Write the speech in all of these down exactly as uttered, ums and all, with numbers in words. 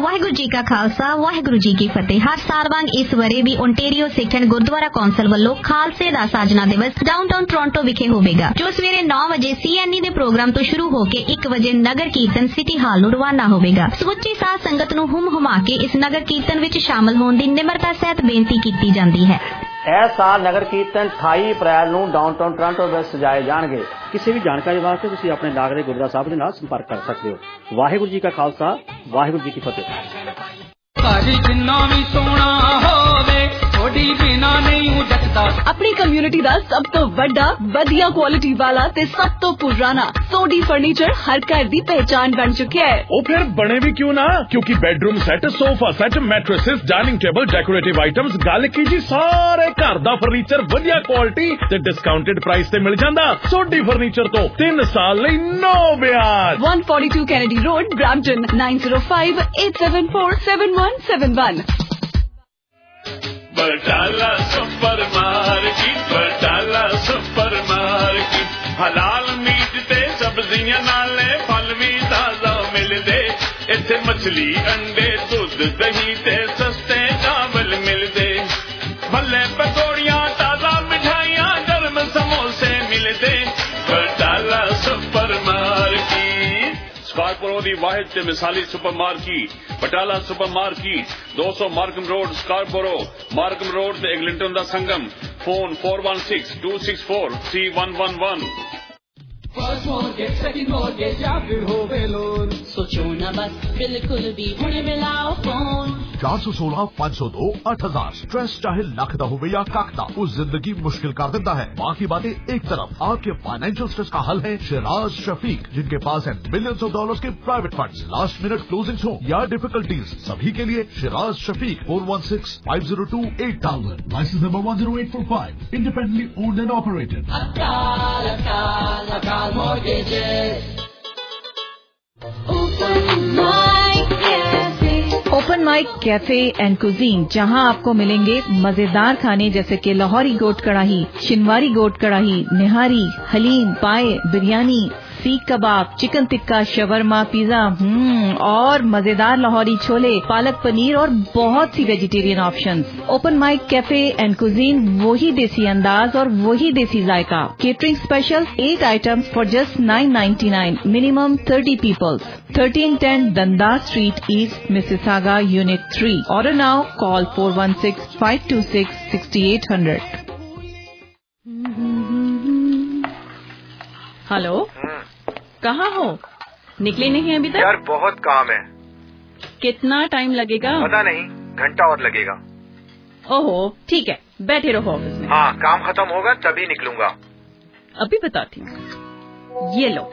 ਵਾਹਿਗੁਰੂ ਜੀ ਕਾ ਖਾਲਸਾ ਵਾਹਿਗੁਰੂ ਜੀ ਕੀ ਫਤਿਹ। ਹਰ ਸਾਲ ਵਾਂਗ ਇਸ ਵਰੇ ਵੀ Ontario Sikh and gurdwara council ਵੱਲੋਂ ਖਾਲਸੇ ਦਾ ਸਾਜਨਾ ਦਿਵਸ ਡਾਊਨਟਾਊਨ ਟੋਰਾਂਟੋ ਵਿਖੇ ਹੋਵੇਗਾ, ਜੋ ਸਵੇਰੇ ਨੌ ਵਜੇ ਸੀ ਐਨ ਈ ਦੇ ਪ੍ਰੋਗਰਾਮ ਤੋਂ ਸ਼ੁਰੂ ਹੋ ਕੇ ਇੱਕ ਵਜੇ ਨਗਰ ਕੀਰਤਨ ਸਿਟੀ ਹਾਲ ਨੂੰ ਰਵਾਨਾ ਹੋਵੇਗਾ। ਸਮੁੱਚੀ ਸਾਧ ਸੰਗਤ ਨੂੰ ਹੁਮ ਹੁਮਾ ਕੇ ਇਸ ਨਗਰ ਕੀਰਤਨ ਵਿੱਚ ਸ਼ਾਮਲ ਹੋਣ ਦੀ ਨਿਮਰਤਾ ਸਹਿਤ ਬੇਨਤੀ ਕੀਤੀ ਜਾਂਦੀ ਹੈ। ਇਸ ਸਾਲ ਨਗਰ ਕੀਰਤਨ ਅਠਾਈ ਅਪ੍ਰੈਲ ਨੂੰ ਡਾਊਨਟਾਊਨ ਟੋਰਾਂਟੋ ਵਿੱਚ ਸਜਾਏ ਜਾਣਗੇ। ਕਿਸੇ ਵੀ ਜਾਣਕਾਰੀ ਵਾਸਤੇ ਤੁਸੀਂ ਆਪਣੇ ਲਾਗੇ ਦੇ ਗੁਰਦੁਆਰਾ ਸਾਹਿਬ ਦੇ ਨਾਲ ਸੰਪਰਕ ਕਰ ਸਕਦੇ ਹੋ। ਵਾਹਿਗੁਰੂ ਜੀ ਕਾ ਖਾਲਸਾ ਵਾਹਿਗੁਰੂ ਜੀ ਕੀ ਫਤਿਹ। अपनी कम्युनिटी का सब तो बड़ा वधिया क्वालिटी वाला ते सब तो पुराना सोडी फर्नीचर हर घर दी पहचान बन चुका है। वो फिर बने भी क्यों ना, क्योंकि bedroom set, sofa set, mattresses, dining table, decorative items, गल की जी सारे घर दा फर्नीचर वधिया क्वालिटी ते डिस्काउंटेड प्राइस ते मिल जांदा। सोडी फर्नीचर तो तीन साल लई नो ब्याज। one forty-two Kennedy Road, Brampton, nine zero five eight seven four seven one seven one। Batala supermarket, Batala supermarket, हलाल मीट ते सब्जियां नाले फल भी ताजा मिलदे। इत्थे मछली, अंडे, दूध, दही ते सस्ते चावल मिलदे। भले पकौड़ियां, ताजा मिठाइयां, गर्म समोसे मिलदे। बटाला सुपर मार्केट स्कार्पोरो दी वाहिद ते मिसाली supermarket, Batala supermarket, दो सौ Markham road, Scarborough, Markham road ते एग्लिंटन दा संगम। Phone four one six two six four three one one one। First mortgage, second mortgage या फिर होवे लोन, सोचो ना बस बिल्कुल भी हुणे मिलाओ फोन। चार सौ सोलह पाँच सौ दो आठ हजार। स्ट्रेस चाहे लख दा होवे या कख दा, वो जिंदगी मुश्किल कर देता है। बाकी बातें एक तरफ, आपके फाइनेंशियल स्ट्रेस का हल है शिराज शफीक, जिनके पास है मिलियंस ऑफ डॉलर्स के private funds. Last minute closings हो या डिफिकल्टीज, सभी के लिए Shiraz Shafiq. Four one six five zero two eight thousand. Licence number one zero eight four five. Independently owned and operated. अकाल अकाल अकाल mortgages। Open Mic Cafe, Open Mic Cafe and Cuisine, जहां आपको मिलेंगे मजेदार खाने जैसे कि लाहौरी गोट कढ़ाई, शिनवारी गोट कढ़ाई, निहारी, haleem, paya, biryani, seekh kebab, chicken tikka, shawarma, pizza, हम्म और मजेदार लाहौरी छोले, पालक पनीर और बहुत सी vegetarian options. Open Mic Cafe and Cuisine, वही देसी अंदाज और वही देसी जायका। Catering special, eight items for just nine ninety nine, minimum thirty peoples. Thirteen ten Dundas street east, Mississauga, unit three. Order now, call four one six five two six sixty eight hundred. Hello, कहाँ हो? निकले नहीं अभी तक? यार बहुत काम है। कितना टाइम लगेगा? पता नहीं, घंटा और लगेगा। ओहो, ठीक है, बैठे रहो ऑफिस में। हाँ, काम खत्म होगा तभी निकलूंगा। अभी बताती हूँ, ये लो।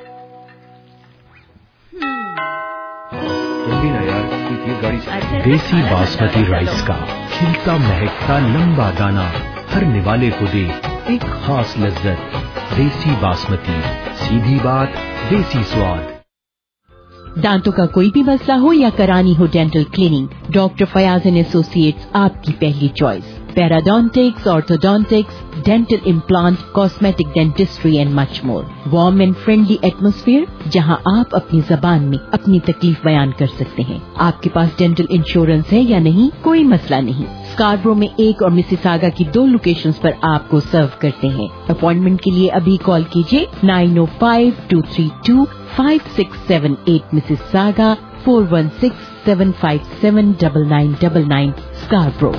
जल्दी ना यार, ये गाड़ी। देसी बासमती राइस का खिलता महकता लंबा दाना हर निवाले को दे एक खास लज्जत। देसी बासमती, सीधी बात, देसी स्वाद। दांतों का कोई भी मसला हो या करानी हो dental cleaning, doctor Fayaz and associates आपकी पहली choice. Periodontics, orthodontics, dental implant, cosmetic dentistry and much more. Warm and friendly atmosphere, जहां आप अपनी जबान में अपनी तकलीफ बयान कर सकते हैं। आपके पास डेंटल इंश्योरेंस है या नहीं, कोई मसला नहीं। स्कार्बरो में एक और मिसिसागा की दो लोकेशंस पर आपको सर्व करते हैं। अपॉइंटमेंट के लिए अभी कॉल कीजिए nine oh five two three two five six seven eight, Mississauga four one six seven five seven double nine double nine, Scarborough.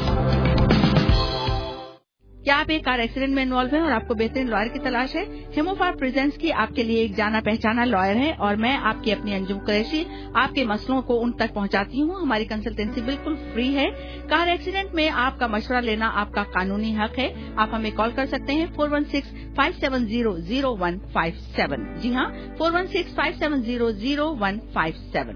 क्या आप एक कार एक्सीडेंट में इन्वॉल्व हैं और आपको बेहतरीन लॉयर की तलाश है? हेमोफार प्रेजेंट्स की आपके लिए एक जाना पहचाना लॉयर है और मैं आपकी अपनी अंजुम कुरैशी आपके मसलों को उन तक पहुंचाती हूं। हमारी कंसल्टेंसी बिल्कुल फ्री है। कार एक्सीडेंट में आपका मशवरा लेना आपका कानूनी हक है। आप हमें कॉल कर सकते हैं four one six five seven zero zero one five seven. जी हाँ, four one six five seven zero zero one five seven.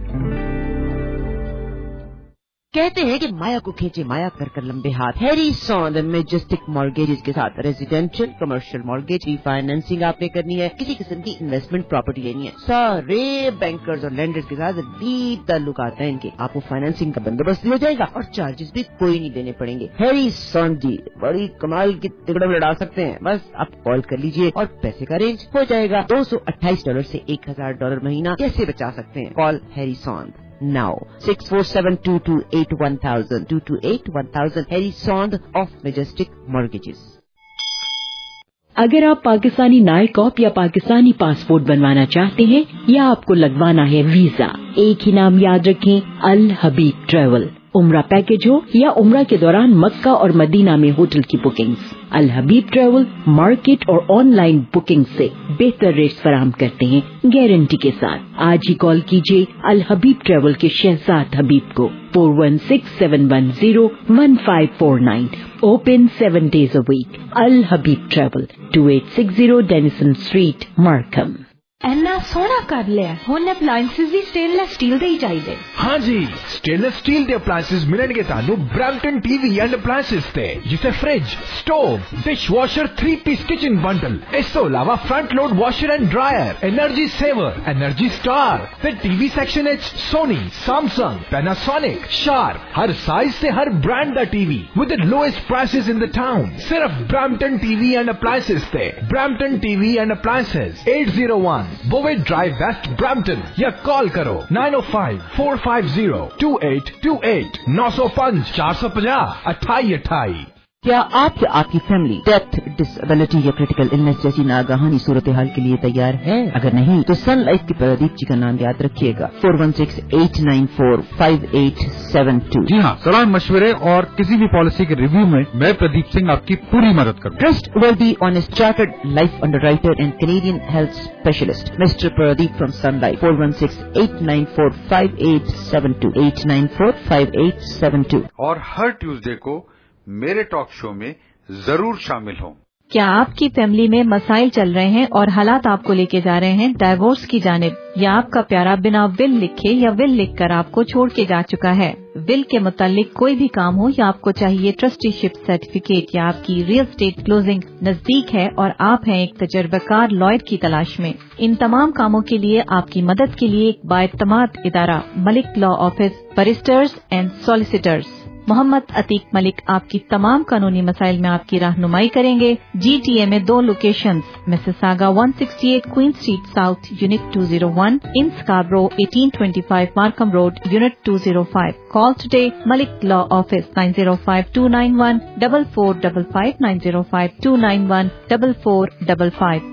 कहते हैं कि माया को खींचे माया कर कर लंबे हाथ। हैरी सॉन्द मेजेस्टिक मॉर्गेजेस के साथ रेजिडेंशियल कमर्शियल मॉर्गेज रीफाइनेंसिंग आपने करनी है, किसी किस्म की इन्वेस्टमेंट प्रॉपर्टी लेनी है, सारे बैंकर्स और लैंडर्स के साथ डीप ताल्लुक आता है इनके। आपको फाइनेंसिंग का बंदोबस्त भी हो जाएगा और चार्जेस भी कोई नहीं देने पड़ेंगे। हैरी सॉन्द जी बड़ी कमाल की तिकड़म लड़ा सकते हैं। बस आप कॉल कर लीजिए और पैसे का अरेंज हो जाएगा। दो सौ अट्ठाईस डॉलर से एक हजार डॉलर महीना कैसे बचा सकते हैं? Call Harry Sond now. six four seven, two two eight, one thousand, two two eight, one thousand. Harry Sond of Majestic Mortgages. अगर आप पाकिस्तानी नायकॉप या पाकिस्तानी पासपोर्ट बनवाना चाहते हैं या आपको लगवाना है वीजा, एक ही नाम याद रखें, अल हबीब ट्रैवल। उम्रा पैकेज हो या उम्रा के दौरान मक्का और मदीना में होटल की bookings, Al Habib travel market और ऑनलाइन बुकिंग से बेहतर रेट्स फराहम करते हैं गारंटी के साथ। आज ही कॉल कीजिए अल हबीब ट्रैवल के शहजाद हबीब को four one six seven one zero one five four nine. Open seven days a week. Al Habib travel, two eight six zero Dennison street, Markham. ਇੰਨਾ ਸੋਹਣਾ ਕਰ ਲਿਆ, ਹੁਣ ਅਪਲਾਈਐਂਸਿਸ ਵੀ ਸਟੇਨਲੈਸ ਸਟੀਲ ਦੇ ਹੀ ਚਾਹੀਦੇ। ਹਾਂਜੀ, ਸਟੇਨਲੈਸ ਸਟੀਲ ਦੇ ਅਪਲਾਈਐਂਸਿਸ ਮਿਲਣਗੇ ਤੁਹਾਨੂੰ ਬ੍ਰੈਂਪਟਨ ਟੀਵੀ ਐਂਡ ਅਪਲਾਈਐਂਸਿਸ ਤੇ, ਜਿਵੇਂ fridge, stove, dish washer, three piece kitchen bundle. ਇਸ ਤੋਂ ਇਲਾਵਾ front load washer and dryer, energy saver, energy star ਤੇ ਟੀਵੀ ਸੈਕਸ਼ਨ ਵਿੱਚ ਸੋਨੀ, ਸੈਮਸੰਗ, ਪੈਨਾਸੋਨਿਕ, ਸ਼ਾਰਪ, ਹਰ ਸਾਈਜ਼ ਤੇ ਹਰ ਬ੍ਰਾਂਡ ਦਾ TV with the lowest prices in the town. ਸਿਰਫ ਬ੍ਰੈਂਪਟਨ ਟੀਵੀ ਐਂਡ ਅਪਲਾਈਐਂਸਿਸ ਤੇ। Brampton TV and Appliances, eight oh one Bovett Drive, West Brampton, या call करो nine oh five, four five zero, two eight two eight, nine oh five, four five zero, अट्ठाई अट्ठाई। क्या आप या आपकी family death, disability या critical illness जैसी नागहानी सूरत हाल के लिए तैयार है? अगर नहीं तो सन लाइफ के प्रदीप जी का नाम याद रखिएगा, four one six eight nine four five eight seven two. जी हाँ, सलाह मशवरे और किसी भी पॉलिसी के रिव्यू में मैं प्रदीप सिंह आपकी पूरी मदद करूँगा। Trust worthy honest chartered life underwriter and Canadian health specialist mister Pradeep from Sun Life, four one six eight nine four five eight seven two, eight nine four five eight seven two. और हर Tuesday को मेरे talk show में जरूर शामिल हों। क्या आपकी फैमिली में मसाइल चल रहे हैं और हालात आपको लेके जा रहे हैं डाइवोर्स की जानिब, या आपका प्यारा बिना विल लिखे या विल लिखकर आपको छोड़ के जा चुका है? विल के मुतालिक कोई भी काम हो या आपको चाहिए ट्रस्टीशिप सर्टिफिकेट, या आपकी रियल स्टेट क्लोजिंग नजदीक है और आप हैं एक तजर्बाकार लॉयर की तलाश में, इन तमाम कामों के लिए आपकी मदद के लिए एक बाएतमाद इदारा Malik Law Office, barristers and solicitors Mohammad Atiq Malik आपकी तमाम कानूनी मसाइल में आपकी रहनुमाई करेंगे। जीटीए में दो locations, Mississauga one sixty-eight Queen street south unit two oh one, in Scarborough eighteen twenty-five Markham road unit two oh five। Call today Malik Law Office nine oh five, two nine one, four four five five, nine oh five, two nine one, four four five five।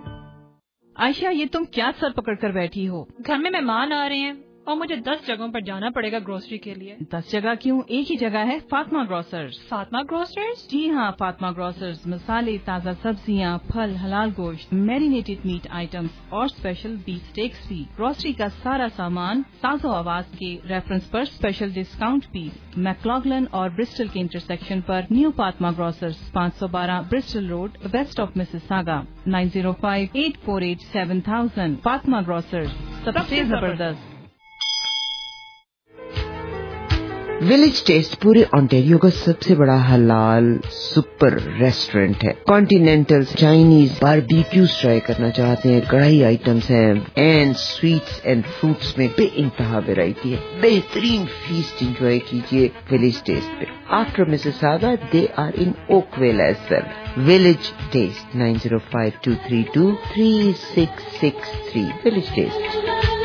Ayesha, ये तुम क्या sir पकड़ कर बैठी हो? घर में मेहमान आ रहे हैं और मुझे दस जगहों पर जाना पड़ेगा ग्रोसरी के लिए। दस जगह क्यों, एक ही जगह है, फातिमा ग्रोसर्स। फातिमा ग्रोसर्स? जी हाँ, फातिमा ग्रोसर्स मसाले, ताज़ा सब्जियाँ, फल, हलाल गोश्त, मैरिनेटेड मीट आइटम्स और स्पेशल बीफ स्टेक्स भी। ग्रोसरी का सारा सामान साजो आवाज के रेफरेंस पर स्पेशल डिस्काउंट भी। मैक्लॉगलन और ब्रिस्टल के इंटरसेक्शन पर न्यू फातिमा ग्रोसर्स, पाँच सौ बारह Bristol road, west of Mississauga, nine oh five, eight four eight, seven thousand। Fatima Grocers, सबसे जबरदस्त। विलेज टेस्ट पूरे ऑन्टेरियो का सबसे बड़ा हलाल सुपर रेस्टोरेंट है। कॉन्टिनेंटल, चाइनीज, बारबेक्यूज ट्राई करना चाहते हैं, कढ़ाई आइटम्स हैं, एंड स्वीट्स एंड फ्रूट्स में बेइंतहा वैरायटी है। बेहतरीन फीस्ट एंजॉय कीजिए विलेज टेस्ट पे। After Mississauga they are in Oakville as well. Village Taste nine oh five, two three two, three six six three। Village Taste.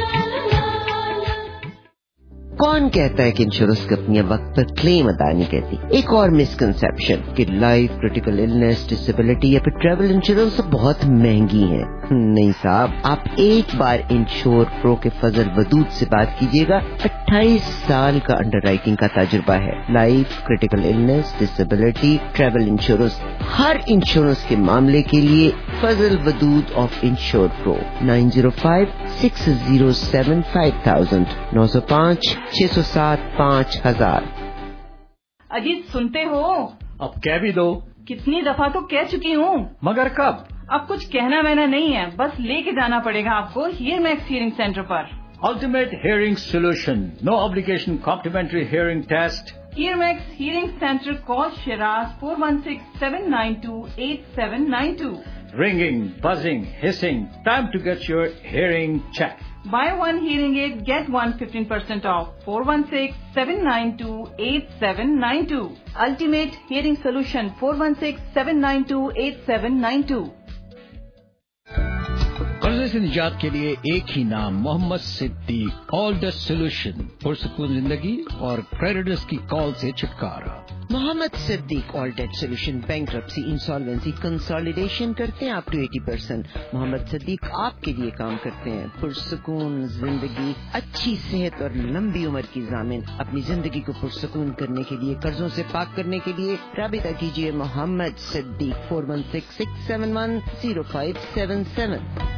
कौन कहता है कि insurance कंपनियां वक्त पर क्लेम अदा नहीं करती? एक और मिसकंसेप्शन कि लाइफ, क्रिटिकल इलनेस, डिसेबिलिटी या फिर ट्रैवल इंश्योरेंस बहुत महंगी है। नहीं साहब, आप एक बार इंश्योर प्रो के फजल वदूद से बात कीजिएगा। अट्ठाईस साल का अंडरराइटिंग का तजुर्बा है। Life, critical illness, disability, travel insurance, हर इंश्योरेंस के मामले के लिए Fazal Wadood of Insure Pro, nine oh five, six oh seven, five thousand, nine oh five, six oh seven, पाँच हजार। अजीत, सुनते हो? अब कह भी दो। कितनी दफा तो कह चुकी हूँ। मगर कब? अब कुछ कहना वहना नहीं है, बस लेके जाना पड़ेगा आपको हियर मैक्स हियरिंग सेंटर पर। Ultimate hearing solution, no obligation, complimentary hearing test. Hear Max Hearing Centre, call Shiraz four one six, seven nine two, eight seven nine two। Ringing, buzzing, hissing, time to get your hearing checked. Buy one hearing aid, get one fifteen percent off. four one six, seven nine two, eight seven nine two। Ultimate Hearing Solution, four one six, seven nine two, eight seven nine two। कर्ज से निजात के लिए एक ही नाम, Mohammad Siddiq. All debt solution, पुरसकून जिंदगी और क्रेडिटर्स की कॉल से छुटकारा। Mohammad Siddiq all debt solution, bankruptcy, insolvency, consolidation करते हैं अप टू अस्सी परसेंट। मोहम्मद सिद्दीक आपके लिए काम करते हैं। पुरसकून जिंदगी, अच्छी सेहत और लंबी उम्र की जामिन। अपनी जिंदगी को पुरसकून करने के लिए, कर्जों से पाक करने के लिए राबिता कीजिए Mohammad Siddiq four one six six seven one zero five seven seven.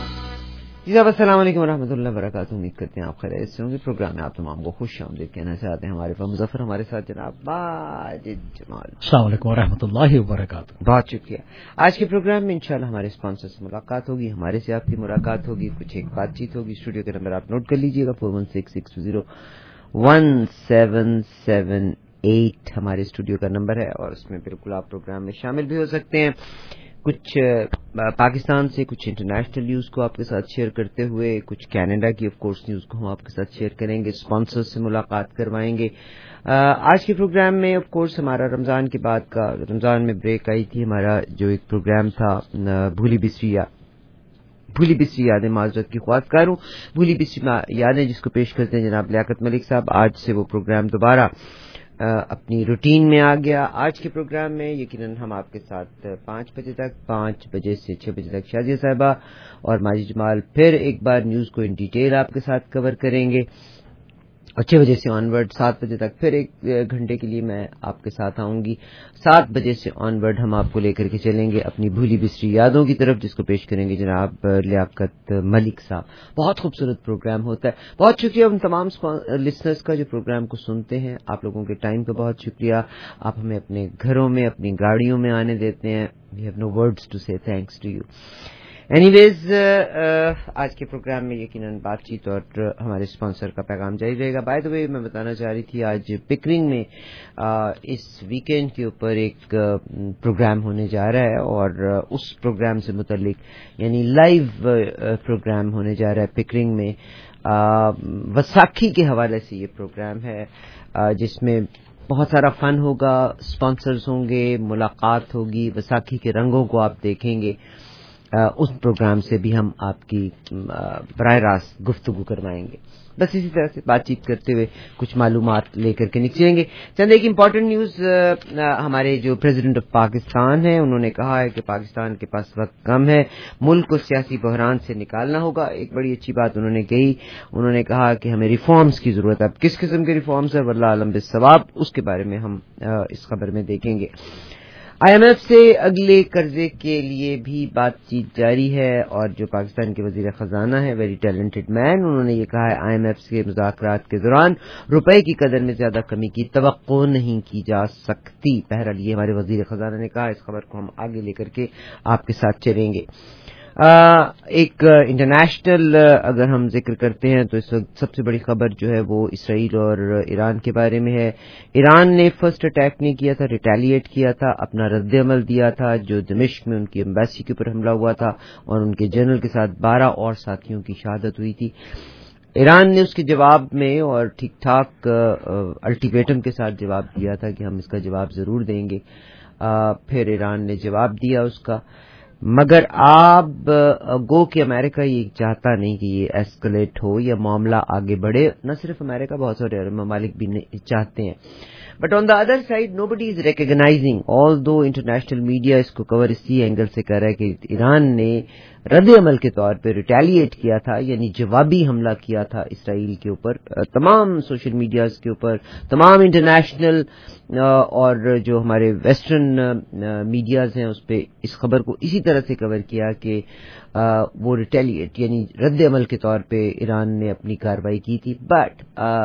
जी साहब, अस्सलाम वालेकुम रहमतुल्लाहि व बरकातहू। उम्मीद करते हैं आप खैरियत से होंगे। प्रोग्राम में आप तमाम को खुश आमदीद कहना चाहते हैं। हमारे पास मुजफ्फर हमारे साथ जनाब बाजिद जमाल। अस्सलाम वालेकुम रहमतुल्लाहि व बरकातहू। बहुत शुक्रिया। आज के प्रोग्राम में इंशाल्लाह हमारे स्पॉन्सर से मुलाकात होगी, हमारे से आपकी मुलाकात होगी, कुछ एक बातचीत होगी। स्टूडियो के नंबर आप नोट कर लीजिएगा, four one six six zero one seven seven eight हमारे स्टूडियो का नंबर है, और उसमें बिल्कुल आप प्रोग्राम में शामिल भी हो सकते हैं। कुछ पाकिस्तान से कुछ इंटरनेशनल न्यूज को आपके साथ शेयर करते हुए, कुछ कनाडा की ऑफ कोर्स न्यूज को हम आपके साथ शेयर करेंगे, स्पॉन्सर से मुलाकात करवाएंगे। आज के प्रोग्राम में ऑफ कोर्स हमारा रमजान के बाद का, रमजान में ब्रेक आई थी, हमारा जो एक प्रोग्राम था भूली बिसरी या भूली बिसरी यादें, माजरत की ख्वास्तकार हूँ, भूली बिसरी यादें जिसको पेश करते हैं जनाब लियाकत मलिक साहब। आज से वो प्रोग्राम दोबारा अपनी रूटीन में आ गया। आज के प्रोग्राम में यकीनन हम आपके साथ पाँच बजे तक, पाँच बजे से छह बजे तक शाजिया साहिबा और माजिद जमाल फिर एक बार न्यूज को इन डिटेल आपके साथ कवर करेंगे, और छह बजे से ऑनवर्ड सात बजे तक फिर एक घंटे के लिए मैं आपके साथ आऊंगी। सात बजे से ऑनवर्ड हम आपको लेकर के चलेंगे अपनी भूली बिसरी यादों की तरफ, जिसको पेश करेंगे जनाब लियाकत मलिक साहब। बहुत खूबसूरत प्रोग्राम होता है। बहुत शुक्रिया उन तमाम लिसनर्स का जो प्रोग्राम को सुनते हैं। आप लोगों के टाइम का बहुत शुक्रिया। आप हमें अपने घरों में, अपनी गाड़ियों में आने देते हैं। We have no words to say thanks to you. Anyways, आज के प्रोग्राम में यकीनन बातचीत और हमारे स्पॉन्सर का पैगाम जारी रहेगा। बाय द वे, मैं बताना चाह रही थी आज पिकरिंग में आ, इस वीकेंड के ऊपर एक प्रोग्राम होने जा रहा है, और उस प्रोग्राम से मुतल्लिक यानी लाइव प्रोग्राम होने जा रहा है पिकरिंग में। वसाखी के हवाले से ये प्रोग्राम है, आ, जिसमें बहुत सारा फन होगा, स्पॉन्सर्स होंगे, मुलाकात होगी, वसाखी के रंगों को आप देखेंगे। Uh, उस प्रोग्राम से भी हम आपकी बराह रास्त गुफ्तगू करवाएंगे। बस इसी तरह से बातचीत करते हुए कुछ मालूमात लेकर के निकलेंगे। चंद एक इम्पॉर्टेंट न्यूज, हमारे जो प्रेसिडेंट ऑफ पाकिस्तान हैं उन्होंने कहा है कि पाकिस्तान के पास वक्त कम है, मुल्क को सियासी बहरान से निकालना होगा। एक बड़ी अच्छी बात उन्होंने कही। उन्होंने कहा कि हमें रिफॉर्म्स की जरूरत है। अब किस किस्म के रिफॉर्म्स है, वल्लाह आलम बिस्सवाब, उसके बारे में हम इस खबर में देखेंगे। आईएमएफ से अगले कर्जे के लिए भी बातचीत जारी है, और जो पाकिस्तान के वजीर खजाना है, वेरी टैलेंटेड मैन, उन्होंने ये कहा है आईएमएफ से मुज़ाकरात के दौरान रुपए की कदर में ज्यादा कमी की तवक्को नहीं की जा सकती। बहरहाल ये हमारे वजीर खजाना ने कहा। इस खबर को हम आगे लेकर के आपके साथ चलेंगे। आ, एक इंटरनेशनल अगर हम जिक्र करते हैं तो इस वक्त सबसे बड़ी खबर जो है वो इसराइल और ईरान के बारे में है। ईरान ने फर्स्ट अटैक नहीं किया था, रिटेलिएट किया था, अपना रद्द-ए-अमल दिया था जो दमिश्क में उनकी एम्बेसी के ऊपर हमला हुआ था, और उनके जनरल के साथ बारह और साथियों की शहादत हुई थी। ईरान ने उसके जवाब में और ठीक ठाक अल्टीमेटम के साथ जवाब दिया था कि हम इसका जवाब जरूर देंगे। आ, फिर ईरान ने जवाब दिया उसका, मगर आप गो कि अमेरिका ये चाहता नहीं कि ये एस्केलेट हो या मामला आगे बढ़े। न सिर्फ अमेरिका, बहुत सारे अरब ममालिक भी चाहते हैं। But on the other side nobody is recognising, although international media इसको कवर इसी एंगल से कर रहा है कि ईरान ने रद्द अमल के तौर पे रिटेलिएट किया था, यानी जवाबी हमला किया था इसराइल के ऊपर। तमाम सोशल मीडियाज के ऊपर, तमाम इंटरनेशनल और जो हमारे वेस्टर्न मीडियाज हैं उस पे इस खबर को इसी तरह से कवर किया कि वो रिटेलिएट यानी रद्द अमल के तौर पे ईरान ने अपनी कार्रवाई की थी। बट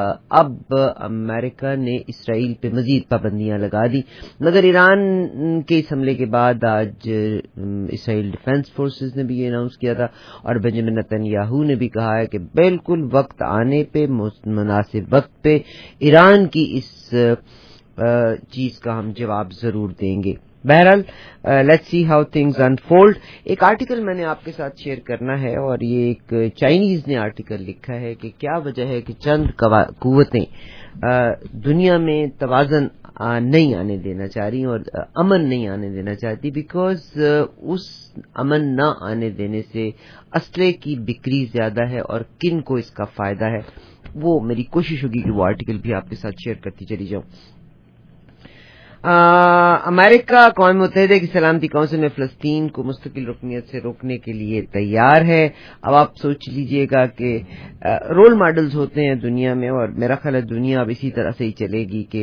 अब अमेरिका ने इसराइल पे मजीद पाबंदियां लगा दी। मगर ईरान के इस हमले के बाद आज इसराइल डिफेंस फोर्सेस ने भी ये अनाउंस किया था, और बेंजामिन नेतन्याहू ने भी कहा है कि बिल्कुल वक्त आने पे, मुनासिब वक्त पे ईरान की इस चीज का हम जवाब जरूर देंगे। बहरहाल let's see how things unfold. एक आर्टिकल मैंने आपके साथ शेयर करना है, और ये एक चाइनीज ने आर्टिकल लिखा है कि क्या वजह है कि चंद कुव्वतें दुनिया में तवाज़न نہیں آنے دینا چاہ رہی اور امن نہیں آنے دینا چاہتی، بیکاز اس امن نہ آنے دینے سے اسلحے کی بکری زیادہ ہے اور کن کو اس کا فائدہ ہے، وہ میری کوشش ہوگی کہ وہ آرٹیکل بھی آپ کے ساتھ شیئر کرتی چلی جاؤں۔ امریکہ اقوام متحدہ کی سلامتی کونسل میں فلسطین کو مستقل رکنیت سے روکنے کے لیے تیار ہے۔ اب آپ سوچ لیجئے گا کہ رول ماڈلز ہوتے ہیں دنیا میں، اور میرا خیال ہے دنیا اب اسی طرح سے ہی چلے گی کہ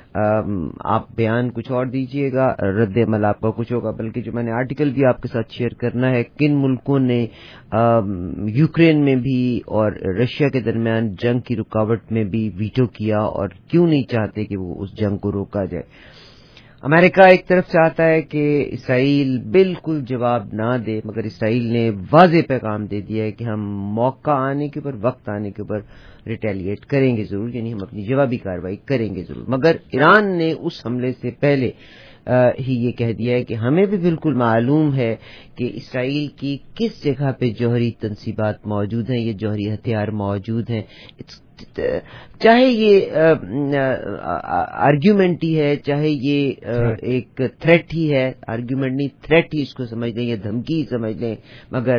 آپ بیان کچھ اور دیجئے گا، رد عمل آپ کا کچھ ہوگا۔ بلکہ جو میں نے آرٹیکل بھی آپ کے ساتھ شیئر کرنا ہے، کن ملکوں نے یوکرین میں بھی اور رشیا کے درمیان جنگ کی رکاوٹ میں بھی ویٹو کیا، اور کیوں نہیں چاہتے کہ وہ اس جنگ کو روکا جائے۔ امریکہ ایک طرف چاہتا ہے کہ اسرائیل بالکل جواب نہ دے، مگر اسرائیل نے واضح پیغام دے دیا ہے کہ ہم موقع آنے کے اوپر، وقت آنے کے اوپر ریٹیلیٹ کریں گے ضرور، یعنی ہم اپنی جوابی کارروائی کریں گے ضرور۔ مگر ایران نے اس حملے سے پہلے ہی یہ کہہ دیا ہے کہ ہمیں بھی بالکل معلوم ہے کہ اسرائیل کی کس جگہ پہ جوہری تنصیبات موجود ہیں، یہ جوہری ہتھیار موجود ہیں، چاہے یہ آرگیومنٹ ہی ہے، چاہے یہ ایک تھریٹ ہی ہے، آرگیومنٹ نہیں تھریٹ ہی اس کو سمجھ لیں یا دھمکی ہی سمجھ لیں، مگر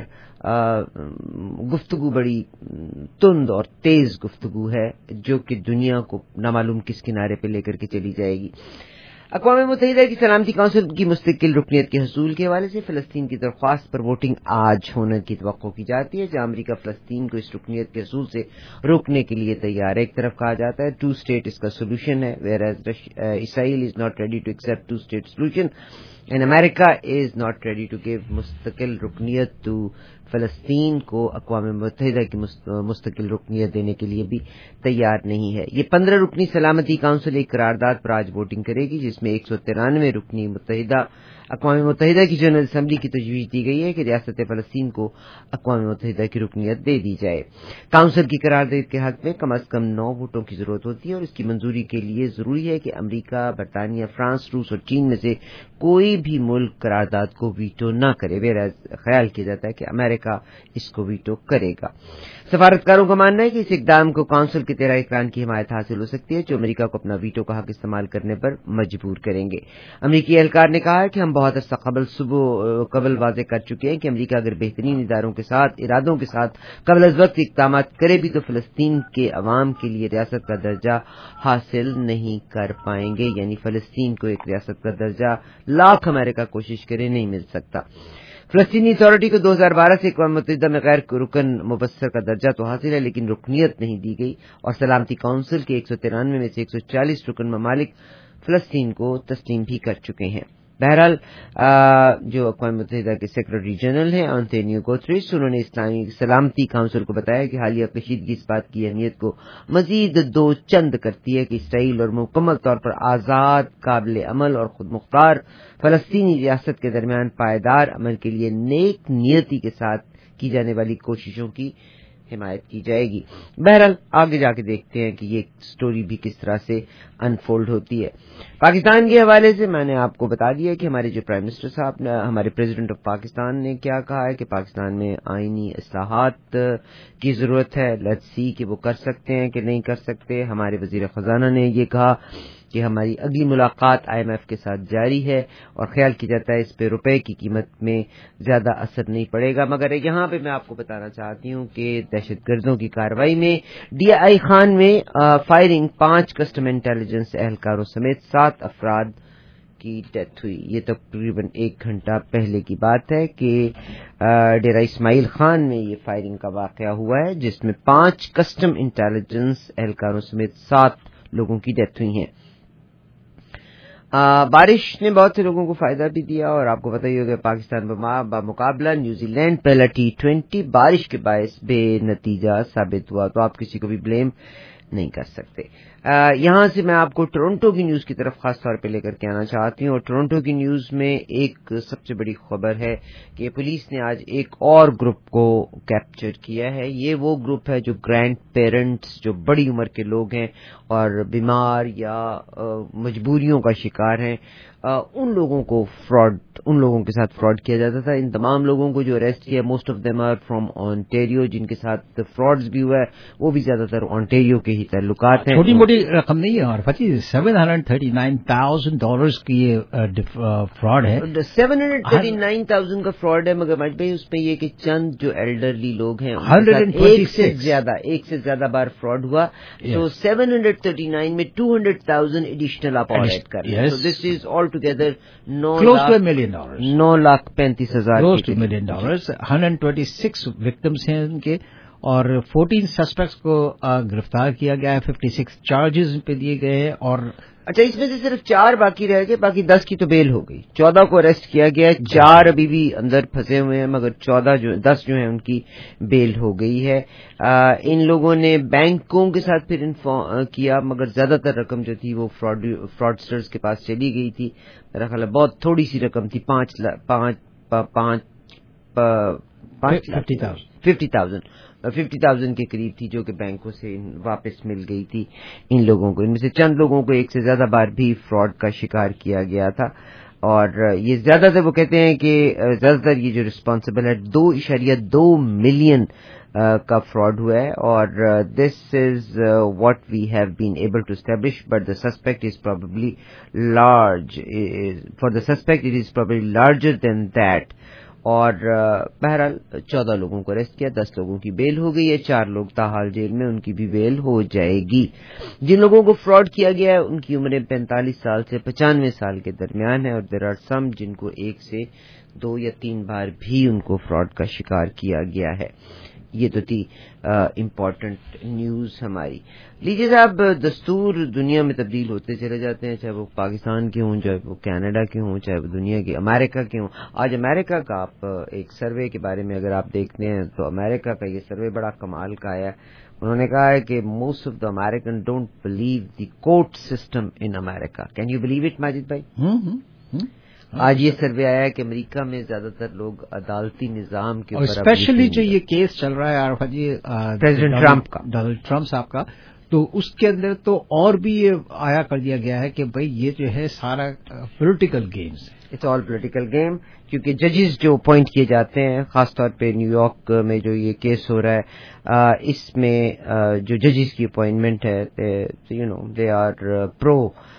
گفتگو بڑی تند اور تیز گفتگو ہے جو کہ دنیا کو نامعلوم کس کنارے پہ لے کر کے چلی جائے گی۔ اقوام متحدہ کی سلامتی کونسل کی مستقل رکنیت کے حصول کے حوالے سے فلسطین کی درخواست پر ووٹنگ آج ہونے کی توقع کی جاتی ہے، جہاں امریکہ فلسطین کو اس رکنیت کے حصول سے روکنے کے لیے تیار ہے۔ ایک طرف کہا جاتا ہے ٹو اسٹیٹ اس کا سولوشن ہے، whereas Israel is not ready to accept two state solution and America is not ready to give مستقل رکنیت ٹو فلسطین کو اقوام متحدہ کی مستقل رکنیت دینے کے لیے بھی تیار نہیں ہے۔ یہ پندرہ رکنی سلامتی کونسل ایک قرارداد پر آج ووٹنگ کرے گی، جس میں ایک سو ترانوے رکنی متحدہ اقوام متحدہ کی جنرل اسمبلی کی تجویز دی گئی ہے کہ ریاست فلسطین کو اقوام متحدہ کی رکنیت دے دی جائے۔ کونسل کی قرارداد کے حق میں کم از کم نو ووٹوں کی ضرورت ہوتی ہے، اور اس کی منظوری کے لیے ضروری ہے کہ امریکہ، برطانیہ، فرانس، روس اور چین میں سے کوئی بھی ملک قرارداد کو ویٹو نہ کرے، ویراز خیال کیا جاتا ہے کہ امریکہ اس کو ویٹو کرے گا۔ سفارتکاروں کا ماننا ہے کہ اس اقدام کو کونسل کے تیرہ ارکان کی حمایت حاصل ہو سکتی ہے، جو امریکہ کو اپنا ویٹو کا حق استعمال کرنے پر مجبور کریں گے۔ امریکی اہلکار نے کہا ہے کہ ہم بہت عرصہ قبل صبح قبل واضح کر چکے ہیں کہ امریکہ اگر بہترین اداروں کے ساتھ ارادوں کے ساتھ قبل از وقت اقدامات کرے بھی تو فلسطین کے عوام کے لیے ریاست کا درجہ حاصل نہیں کر پائیں گے، یعنی فلسطین کو ایک ریاست کا درجہ لاکھ امریکہ کوشش کرے نہیں مل سکتا۔ فلسطینی اتھارٹی کو دو ہزار بارہ سے اقوام متحدہ میں غیر رکن مبصر کا درجہ تو حاصل ہے، لیکن رکنیت نہیں دی گئی، اور سلامتی کونسل کے ایک سو ترانوے میں سے ایک سو چالیس رکن ممالک فلسطین کو تسلیم بھی کر چکے ہیں۔ بہرحال جو اقوام متحدہ کے سیکرٹری جنرل ہیں انتونیو گوتریس، انہوں نے اسلامی سلامتی کونسل کو بتایا کہ حالیہ کشیدگی اس بات کی اہمیت کو مزید دو چند کرتی ہے کہ اسرائیل اور مکمل طور پر آزاد، قابل عمل اور خود مختار فلسطینی ریاست کے درمیان پائیدار عمل کے لیے نیک نیتی کے ساتھ کی جانے والی کوششوں کی حمایت کی جائے گی۔ بہرحال آگے جا کے دیکھتے ہیں کہ یہ سٹوری بھی کس طرح سے انفولڈ ہوتی ہے۔ پاکستان کے حوالے سے میں نے آپ کو بتا دیا کہ ہمارے جو پرائم منسٹر صاحب نے، ہمارے پریزیڈنٹ آف پاکستان نے کیا کہا ہے کہ پاکستان میں آئینی اصلاحات کی ضرورت ہے، لیٹس سی کہ وہ کر سکتے ہیں کہ نہیں کر سکتے۔ ہمارے وزیر خزانہ نے یہ کہا کہ ہماری اگلی ملاقات آئی ایم ایف کے ساتھ جاری ہے، اور خیال کیا جاتا ہے اس پہ روپے کی قیمت میں زیادہ اثر نہیں پڑے گا۔ مگر یہاں پہ میں آپ کو بتانا چاہتی ہوں کہ دہشت گردوں کی کارروائی میں ڈی آئی خان میں فائرنگ پانچ کسٹم انٹیلیجنس اہلکاروں سمیت سات افراد کی ڈیتھ ہوئی۔ یہ تقریباً ایک گھنٹہ پہلے کی بات ہے کہ ڈیرہ اسماعیل خان میں یہ فائرنگ کا واقعہ ہوا ہے، جس میں پانچ کسٹم انٹیلیجنس اہلکاروں سمیت سات لوگوں کی ڈیتھ ہوئی ہیں۔ بارش نے بہت سے لوگوں کو فائدہ بھی دیا، اور آپ کو پتہ ہی ہوگا پاکستان بمقابلہ نیوزی لینڈ پہلا ٹی ٹوینٹی بارش کے باعث بے نتیجہ ثابت ہوا، تو آپ کسی کو بھی بلیم نہیں کر سکتے۔ یہاں سے میں آپ کو ٹورنٹو کی نیوز کی طرف خاص طور پہ لے کر کے آنا چاہتی ہوں، اور ٹورنٹو کی نیوز میں ایک سب سے بڑی خبر ہے کہ پولیس نے آج ایک اور گروپ کو کیپچر کیا ہے۔ یہ وہ گروپ ہے جو گرینڈ پیرنٹس، جو بڑی عمر کے لوگ ہیں اور بیمار یا مجبوریوں کا شکار شکار ہیں ان لوگوں کو فراڈ ان لوگوں کے ساتھ فراڈ کیا جاتا تھا. ان تمام لوگوں کو جو اریسٹ کیا, most of them are from Ontario, جن کے ساتھ فراڈز بھی ہوا ہے وہ بھی زیادہ تر آنٹیریو کے ہی تعلقات ہیں. چھوٹی موٹی رقم نہیں ہے. اور fifty seven hundred thirty nine thousand dollars کی یہ فراڈ ہے. Seven hundred thirty nine thousand کا فراڈ ہے, مگر مجھ بھائی اس میں یہ کہ چند جو ایلڈرلی لوگ ہیں ایک سے زیادہ ایک سے زیادہ بار فراڈ ہوا. تو سیون ہنڈریڈ تھرٹی نائن میں ٹو ہنڈریڈ تھاؤزینڈ ایڈیشنل آپ اور ایڈ کر رہے ہیں. So this is all together نو لاکھ پینتیس ہزار million dollars. Hundred twenty six victims ہیں ان کے, اور فورٹین سسپیکٹس کو گرفتار کیا گیا ہے. ففٹی سکس چارجز پہ دیے گئے ہیں. اور اچھا, اس میں سے صرف چار باقی رہ گئے, باقی دس کی تو بیل ہو گئی. چودہ کو اریسٹ کیا گیا ہے, چار ابھی بھی اندر پھنسے ہوئے ہیں, مگر چودہ جو دس جو ہیں ان کی بیل ہو گئی ہے. ان لوگوں نے بینکوں کے ساتھ پھر انفارم کیا, مگر زیادہ تر رقم جو تھی وہ فراڈ فراڈسٹرز کے پاس چلی گئی تھی. میرا خیال ہے بہت تھوڑی سی رقم تھی, پانچ پانچ پانچ ففٹی تھاؤزینڈ ففٹی تھاؤزینڈ کے قریب تھی, جو کہ بینکوں سے واپس مل گئی تھی ان لوگوں کو. ان میں سے چند لوگوں کو ایک سے زیادہ بار بھی فراڈ کا شکار کیا گیا تھا. اور یہ زیادہ تر وہ کہتے ہیں کہ زیادہ تر یہ جو ریسپانسبل ہے دو اشاریہ دو ملین کا فراڈ ہوا ہے. اور this is what we have been able to establish, but the suspect is probably large for the suspect it is probably larger than that. اور بہرحال چودہ لوگوں کو اریسٹ کیا, دس لوگوں کی بیل ہو گئی ہے, چار لوگ تاحال جیل میں, ان کی بھی بیل ہو جائے گی. جن لوگوں کو فراڈ کیا گیا ہے ان کی عمریں پینتالیس سال سے پچانوے سال کے درمیان ہے, اور دیر آر سم جن کو ایک سے دو یا تین بار بھی ان کو فراڈ کا شکار کیا گیا ہے. یہ تو تھی امپورٹنٹ نیوز ہماری. لیجیے صاحب, دستور دنیا میں تبدیل ہوتے چلے جاتے ہیں, چاہے وہ پاکستان کے ہوں, چاہے وہ کینیڈا کے ہوں, چاہے وہ دنیا کے امریکہ کے ہوں. آج امریکہ کا آپ ایک سروے کے بارے میں اگر آپ دیکھتے ہیں تو امریکہ کا یہ سروے بڑا کمال کا آیا. انہوں نے کہا ہے کہ most of the American don't believe the court system in America. Can you believe it Majid بھائی؟ آج یہ سروے آیا ہے کہ امریکہ میں زیادہ تر لوگ عدالتی نظام کے اوپر, اسپیشلی جو یہ کیس چل رہا ہے عارفہ جی پریزیڈنٹ ٹرمپ کا, ڈونلڈ ٹرمپ صاحب کا, تو اس کے اندر تو اور بھی یہ آیا کر دیا گیا ہے کہ بھائی یہ جو ہے سارا پولیٹیکل گیمز ہے. اٹس آل پولیٹیکل گیم, کیونکہ ججز جو اپوائنٹ کیے جاتے ہیں, خاص طور پہ نیو یارک میں جو یہ کیس ہو رہا ہے, اس میں جو ججز کی اپوائنٹمنٹ ہے, you know they are pro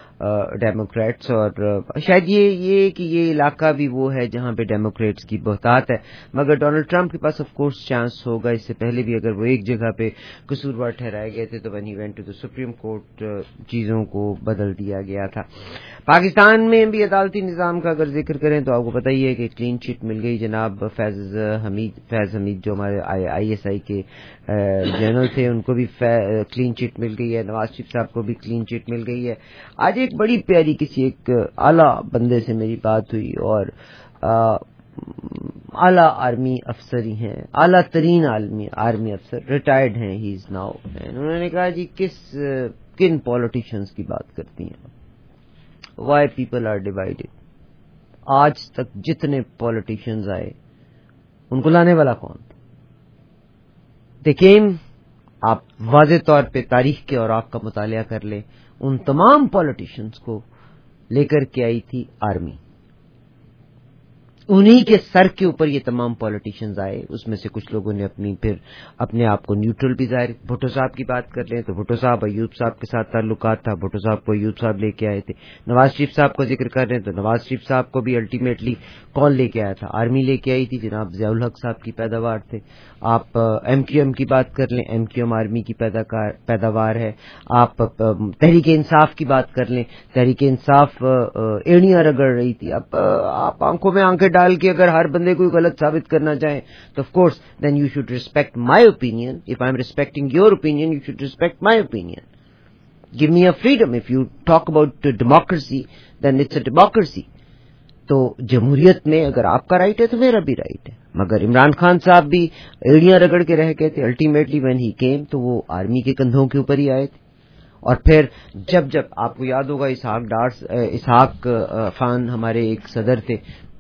Democrats. اور شاید یہ یہ کہ یہ علاقہ بھی وہ ہے جہاں پہ ڈیموکریٹس کی بہتات ہے, مگر ڈونلڈ ٹرمپ کے پاس آف کورس چانس ہوگا. اس سے پہلے بھی اگر وہ ایک جگہ پہ قصوروار ٹھہرائے گئے تھے تو when he went to the Supreme Court چیزوں کو بدل دیا گیا تھا. پاکستان میں بھی عدالتی نظام کا اگر ذکر کریں تو آپ کو پتہ ہی ہے کہ کلین چٹ مل گئی جناب فیض حمید فیض حمید جو ہمارے آئی ایس آئی کے جنرل تھے, ان کو بھی کلین چٹ مل گئی ہے. نواز شریف صاحب کو بھی کلین چٹ مل گئی ہے. آج ایک بڑی پیاری کسی ایک اعلیٰ بندے سے میری بات ہوئی, اور اعلیٰ آرمی افسر ہی ہیں, اعلیٰ ترین عالمی آرمی افسر, ریٹائرڈ ہیں ہی از ناؤ. انہوں نے کہا جی کس کن پولیٹیشنز کی بات کرتی ہیں, وائی پیپل آر ڈیوائڈیڈ. آج تک جتنے پولیٹیشنز آئے ان کو لانے والا کون تھا؟ دیکھیں, آپ واضح طور پہ تاریخ کے اوراق کا مطالعہ کر لیں, ان تمام پولیٹیشنز کو لے کر کے آئی تھی آرمی. انہی کے سر کے اوپر یہ تمام پولیٹیشنز آئے. اس میں سے کچھ لوگوں نے اپنی پھر اپنے آپ کو نیوٹرل بھی ظاہر. بھٹو صاحب کی بات کر لیں تو بھٹو صاحب ایوب صاحب کے ساتھ تعلقات تھا, بھٹو صاحب کو ایوب صاحب لے کے آئے تھے. نواز شریف صاحب کا ذکر کر رہے ہیں تو نواز شریف صاحب کو بھی الٹیمیٹلی کون لے کے آیا تھا؟ آرمی لے کے آئی تھی. جناب ضیاء الحق صاحب کی پیداوار تھے. آپ ایم کیو ایم کی بات کر لیں, ایم کیو ایم آرمی کی پیداوار ہے. آپ تحریک انصاف کی بات کر لیں, تحریک انصاف ایڑیاں رگڑ رہی تھی. اب آپ آنکھوں میں آنکھیں ڈال کے اگر ہر بندے کو غلط ثابت کرنا چاہیں تو of course then you should respect my opinion. If I am respecting your opinion you should respect my opinion. Give me a freedom. If you talk about democracy, then it's a democracy. تو جمہوریت میں اگر آپ کا right ہے تو میرا بھی رائٹ ہے. مگر عمران خان صاحب بھی ایڑیاں رگڑ کے رہ گئے تھے. الٹیمیٹلی وین ہی کیم تو وہ آرمی کے کندھوں کے اوپر ہی آئے تھے. اور پھر جب جب آپ کو یاد ہوگا اسحاق ڈار اسحاق خان ہمارے ایک صدر تھے,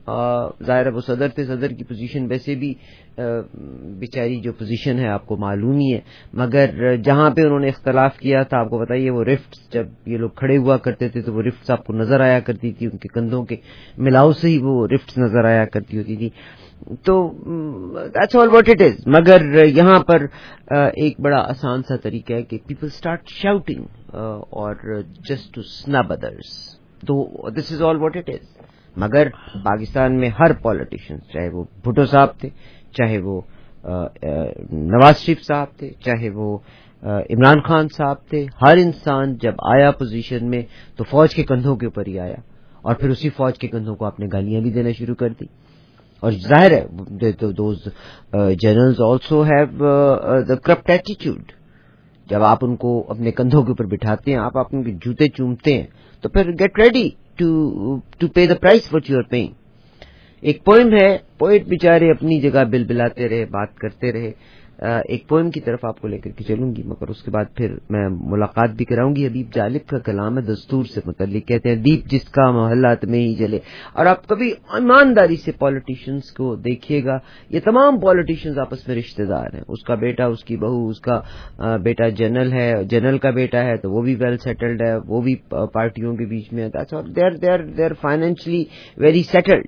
ظاہر ہے وہ صدر تھے, صدر کی پوزیشن ویسے بھی بیچاری جو پوزیشن ہے آپ کو معلوم ہی ہے, مگر جہاں پہ انہوں نے اختلاف کیا تھا آپ کو بتائیے وہ رفٹس, جب یہ لوگ کھڑے ہوا کرتے تھے تو وہ رفٹس آپ کو نظر آیا کرتی تھی, ان کے کندھوں کے ملاؤ سے ہی وہ رفٹس نظر آیا کرتی ہوتی تھی. تو that's all what it is. مگر یہاں پر ایک بڑا آسان سا طریقہ ہے کہ پیپل اسٹارٹ شاؤٹنگ اور جسٹ ٹو سنب ادرس, تو this is all what it is. مگر پاکستان میں ہر پالیٹیشین, چاہے وہ بھٹو صاحب تھے, چاہے وہ نواز شریف صاحب تھے, چاہے وہ عمران خان صاحب تھے, ہر انسان جب آیا پوزیشن میں تو فوج کے کندھوں کے اوپر ہی آیا, اور پھر اسی فوج کے کندھوں کو آپ نے گالیاں بھی دینا شروع کر دی. اور ظاہر ہے those generals also have the corrupt attitude. جب آپ ان کو اپنے کندھوں کے اوپر بٹھاتے ہیں, آپ ان کے جوتے چومتے ہیں, تو پھر get ready to to pay the price what you are paying. ایک پوئم ہے, پوئٹ بیچارے اپنی جگہ بل بلاتے رہے, بات کرتے رہے. ایک پوئم کی طرف آپ کو لے کر کے چلوں گی, مگر اس کے بعد پھر میں ملاقات بھی کراؤں گی. حبیب جالب کا کلام ہے دستور سے متعلق, کہتے ہیں دیپ جس کا محلات میں ہی جلے. اور آپ کبھی ایمانداری سے پالیٹیشنز کو دیکھیے گا, یہ تمام پالیٹیشنز آپس میں رشتہ دار ہیں. اس کا بیٹا, اس کی بہو, اس کا بیٹا جنرل ہے, جنرل کا بیٹا ہے تو وہ بھی ویل سیٹلڈ ہے, وہ بھی پارٹیوں کے بیچ میں ہے, they are they are they are financially very settled.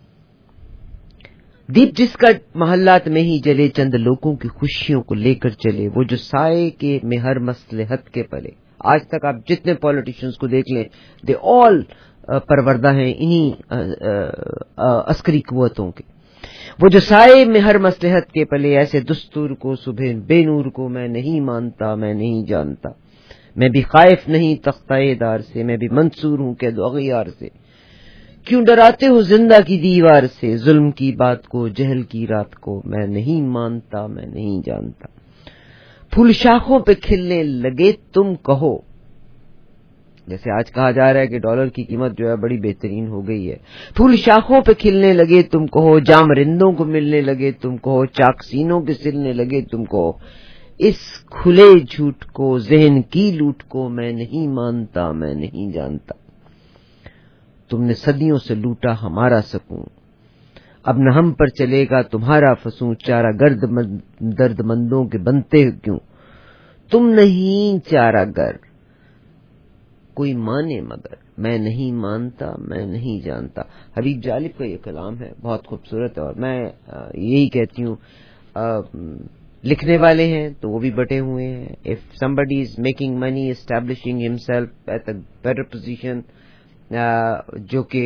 دیپ جس کا محلات میں ہی جلے, چند لوگوں کی خوشیوں کو لے کر چلے, وہ جو سائے کے میں ہر مصلحت کے پلے. آج تک آپ جتنے پالیٹیشنز کو دیکھ لیں, دے آل پروردہ ہیں انہی عسکری قوتوں کے. وہ جو سائے میں ہر مصلحت کے پلے, ایسے دستور کو صبح بے نور کو میں نہیں مانتا, میں نہیں جانتا. میں بھی خائف نہیں تختہ دار سے, میں بھی منصور ہوں قید و اغیار سے. کیوں ڈراتے ہو زندہ کی دیوار سے, ظلم کی بات کو, جہل کی رات کو, میں نہیں مانتا, میں نہیں جانتا. پھول شاخوں پہ کھلنے لگے تم کہو, جیسے آج کہا جا رہا ہے کہ ڈالر کی قیمت جو ہے بڑی بہترین ہو گئی ہے. پھول شاخوں پہ کھلنے لگے تم کہو, جام رندوں کو ملنے لگے تم کہو, چاک سینوں کے سلنے لگے تم کہو. اس کھلے جھوٹ کو, ذہن کی لوٹ کو, میں نہیں مانتا, میں نہیں جانتا. تم نے صدیوں سے لوٹا ہمارا سکون, اب نہ ہم پر چلے گا تمہارا فسوں. چارہ گرد درد مندوں کے بنتے کیوں, تم نہیں چارہ گر, کوئی مانے مگر, میں نہیں مانتا, میں نہیں جانتا. حبیب جالب کا یہ کلام ہے, بہت خوبصورت ہے. اور میں یہی کہتی ہوں, لکھنے والے ہیں تو وہ بھی بٹے ہوئے ہیں. if somebody is making money, establishing himself at a better position, جو کہ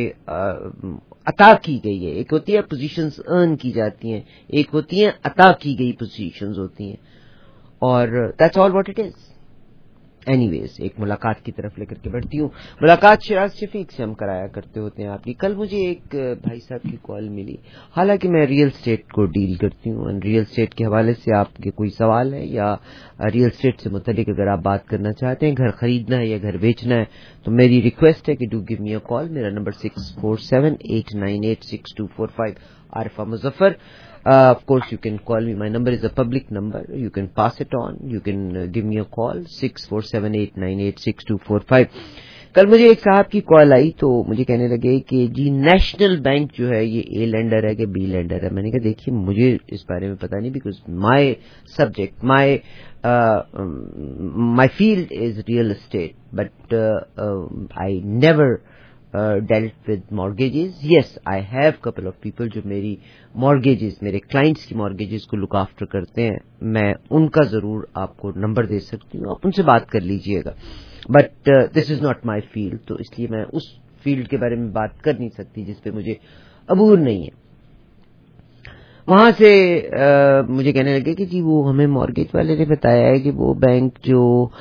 عطا کی گئی ہے. ایک ہوتی ہے پوزیشنز ارن کی جاتی ہیں, ایک ہوتی ہیں عطا کی گئی پوزیشنز ہوتی ہیں, اور that's all what it is. Anyways ایک ملاقات کی طرف لے کر کے بڑھتی ہوں. ملاقات شراز شفیق سے ہم کرایا کرتے ہوتے ہیں آپ کی. کل مجھے ایک بھائی صاحب کی کال ملی, حالانکہ میں ریئل اسٹیٹ کو ڈیل کرتی ہوں, ریئل اسٹیٹ کے حوالے سے آپ کے کوئی سوال ہے یا ریئل اسٹیٹ سے متعلق اگر آپ بات کرنا چاہتے ہیں, گھر خریدنا ہے یا گھر بیچنا ہے, تو میری ریکویسٹ ہے کہ do give me a call. میرا نمبر six four seven eight nine eight six two four five. Arifa Muzaffar. Uh, of course, you can call me. My number is a public number. You can pass it on. You can uh, give me a call. six four seven eight nine eight six two four five. کل مجھے ایک صاحب کی کال آئی تو مجھے کہنے لگے کہ جی نیشنل بینک جو ہے یہ اے لینڈر ہے کہ بی لینڈر ہے. میں نے کہا دیکھیے مجھے اس بارے میں پتا نہیں, because my subject my my field is real estate, but I never Uh, dealt with mortgages. Yes, I have couple of people جو میری mortgages, میرے clients کی mortgages کو look after کرتے ہیں. میں ان کا ضرور آپ کو نمبر دے سکتی ہوں, آپ ان سے بات کر لیجئے گا. But uh, this is not my field, تو اس لیے میں اس فیلڈ کے بارے میں بات کر نہیں سکتی جس پہ مجھے عبور نہیں ہے. وہاں سے آ, مجھے کہنے لگے کہ جی وہ ہمیں مارگیج والے نے بتایا ہے کہ وہ بینک جو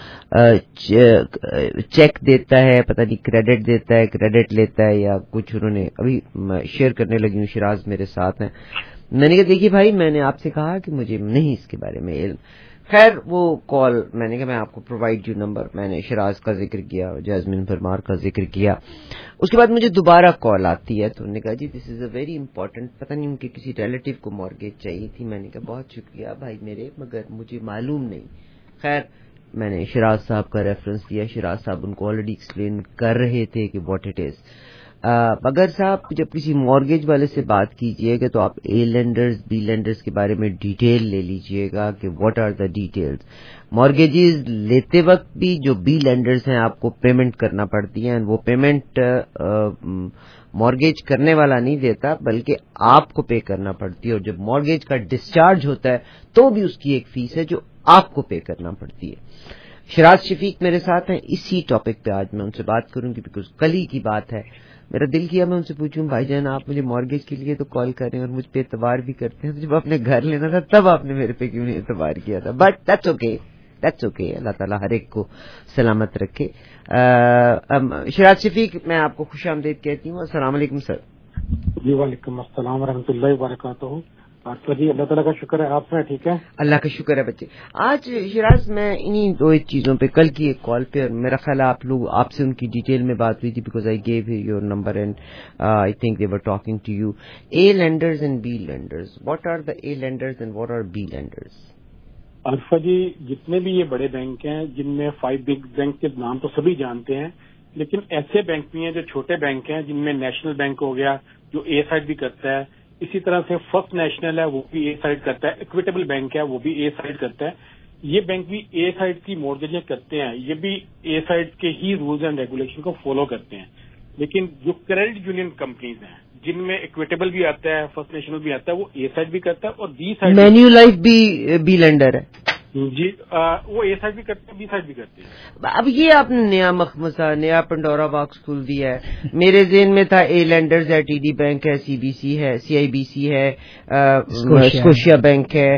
چیک دیتا ہے, پتہ نہیں کریڈٹ دیتا ہے, کریڈٹ لیتا ہے یا کچھ, انہوں نے ابھی شیئر کرنے لگی ہوں, شراز میرے ساتھ ہیں. میں نے کہا دیکھیے بھائی, میں نے آپ سے کہا کہ مجھے نہیں اس کے بارے میں علم. خیر وہ کال, میں نے کہا میں آپ کو پرووائڈ یو نمبر, میں نے شراز کا ذکر کیا, جاسمین پرمار کا ذکر کیا. اس کے بعد مجھے دوبارہ کال آتی ہے تو انہوں نے کہا جی دس از اے ویری امپورٹنٹ, پتہ نہیں ان کے کسی ریلیٹیو کو مارگیج چاہیے تھی. میں نے کہا بہت شکریہ بھائی میرے, مگر مجھے معلوم نہیں. خیر میں نے شراز صاحب کا ریفرنس دیا, شراز صاحب ان کو آلریڈی ایکسپلین کر رہے تھے کہ واٹ اٹ از. اگر صاحب جب کسی مارگیج والے سے بات کیجئے گا تو آپ اے لینڈرز بی لینڈرز کے بارے میں ڈیٹیل لے لیجئے گا کہ what are the details. Mortgages لیتے وقت بھی جو بی لینڈرز ہیں آپ کو پیمنٹ کرنا پڑتی ہیں, وہ پیمنٹ مارگیج کرنے والا نہیں دیتا بلکہ آپ کو پے کرنا پڑتی ہے, اور جب مارگیج کا ڈسچارج ہوتا ہے تو بھی اس کی ایک فیس ہے جو آپ کو پے کرنا پڑتی ہے. شراز شفیق میرے ساتھ ہیں, اسی ٹاپک پہ آج میں ان سے بات کروں گی بیکاز کل ہی کی بات ہے. میرا دل کیا میں ان سے پوچھوں بھائی جان آپ مجھے مارگیج کے لیے تو کال کر رہے ہیں اور مجھ پہ اعتبار بھی کرتے ہیں, تو جب آپ نے گھر لینا تھا تب آپ نے میرے پہ کیوں نہیں اعتبار کیا تھا؟ But that's okay, that's okay. اللہ تعالیٰ ہر ایک کو سلامت رکھے. شراز شفیق میں آپ کو خوش آمدید کہتی ہوں. السلام علیکم سر. جی وعلیکم السلام ورحمۃ اللہ وبرکاتہ. آپ جی اللہ تعالیٰ کا شکر ہے, آپ میں ٹھیک ہے؟ اللہ کا شکر ہے بچے. آج شراز میں انہی دو چیزوں پہ کل کی ایک کال پہ میرا خیال ہے آپ لوگ آپ سے ان کی ڈیٹیل میں بات ہوئی تھی because I give your number and I think they were talking to you. A lenders and B lenders, what are the A lenders and what are B lenders? الفا جی جتنے بھی یہ بڑے بینک ہیں جن میں فائیو بگ بینک کے نام تو سبھی جانتے ہیں, لیکن ایسے بینک بھی ہیں جو چھوٹے بینک ہیں جن میں نیشنل بینک ہو گیا جو اے سائڈ بھی کرتا ہے, اسی طرح سے فرسٹ نیشنل ہے وہ بھی اے سائڈ کرتا ہے, ایکویٹیبل بینک ہے وہ بھی اے سائڈ کرتا ہے. یہ بینک بھی اے سائڈ کی مورگیجیں کرتے ہیں, یہ بھی اے سائڈ کے ہی رولز اینڈ ریگولیشن کو فالو کرتے ہیں. لیکن جو کریڈٹ یونین کمپنیز ہیں جن میں ایکویٹیبل بھی آتا ہے فرسٹ نیشنل بھی آتا ہے وہ اے سائڈ بھی کرتا ہے اور بی سائڈ مینیو لائف بھی بی لینڈر ہے جی, وہ اے سائڈ بھی کرتے ہیں بی سائڈ بھی کرتے ہیں. اب یہ آپ نے نیا مخمصہ نیا پنڈورا باکس کھول دیا ہے. میرے ذہن میں تھا اے لینڈرز ہے, ٹی ڈی بینک ہے, سی بی سی ہے, سی آئی بی سی ہے, اسکوشیا بینک ہے,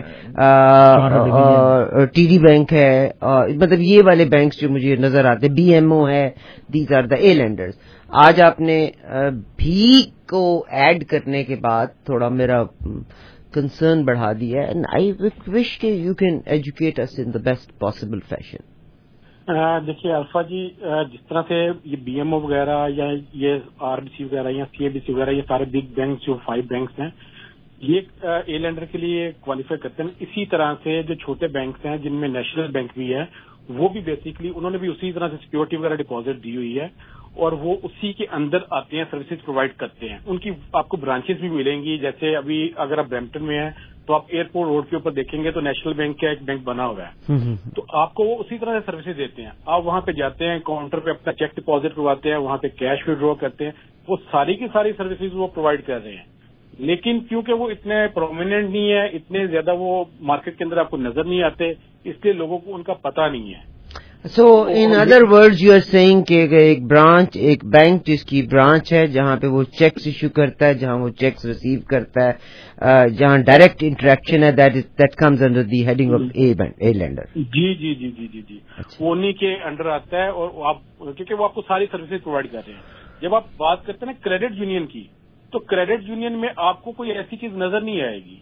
ٹی ڈی بینک ہے, مطلب یہ والے بینکس جو مجھے نظر آتے, بی ایم او ہے, these are the A lenders. آج آپ نے بھی کو ایڈ کرنے کے بعد تھوڑا میرا کنسرن بڑھا دیا ہے, اینڈ آئی وش کہ you can educate us in the best possible fashion. دیکھیے الفا جی, جس طرح سے یہ بی ایم او وغیرہ یا یہ آر بی سی وغیرہ یا سی اے بی سی وغیرہ یہ سارے بگ بینکس جو فائیو بینکس ہیں یہ اے لینڈر کے لیے کوالیفائی کرتے ہیں. اسی طرح سے جو چھوٹے بینکس ہیں جن میں نیشنل بینک بھی ہے وہ بھی بیسکلی انہوں نے بھی اسی طرح سے سیکورٹی وغیرہ ڈپازٹ دی ہوئی ہے اور وہ اسی کے اندر آتے ہیں, سروسز پرووائڈ کرتے ہیں. ان کی آپ کو برانچز بھی ملیں گی, جیسے ابھی اگر آپ برمپٹن میں ہیں تو آپ ایئرپورٹ روڈ کے اوپر دیکھیں گے تو نیشنل بینک کا ایک بینک بنا ہوا ہے, تو آپ کو وہ اسی طرح سے سروسز دیتے ہیں. آپ وہاں پہ جاتے ہیں, کاؤنٹر پہ اپنا چیک ڈپازٹ کرواتے ہیں, وہاں پہ کیش ودرا کرتے ہیں, وہ ساری کی ساری سروسز وہ پرووائڈ کر رہے ہیں. لیکن کیونکہ وہ اتنے پرومیننٹ نہیں ہے, اتنے زیادہ وہ مارکیٹ کے اندر آپ کو نظر نہیں آتے, اس لیے لوگوں کو ان کا پتہ نہیں ہے. So in other words you are seeing کہ ایک برانچ ایک بینک جس کی برانچ ہے جہاں پہ وہ چیکس ایشو کرتا ہے, جہاں وہ چیکس ریسیو کرتا ہے, جہاں ڈائریکٹ انٹریکشن ہے, that comes under the heading of A lender. جی جی جی جی جی جی وہ انہیں کے انڈر آتا ہے, اور آپ کیونکہ وہ آپ کو ساری سروسز پرووائڈ کر رہے ہیں. جب آپ بات کرتے ہیں نا کریڈٹ یونین کی, تو کریڈٹ یونین میں آپ کو کوئی ایسی چیز نظر نہیں آئے گی.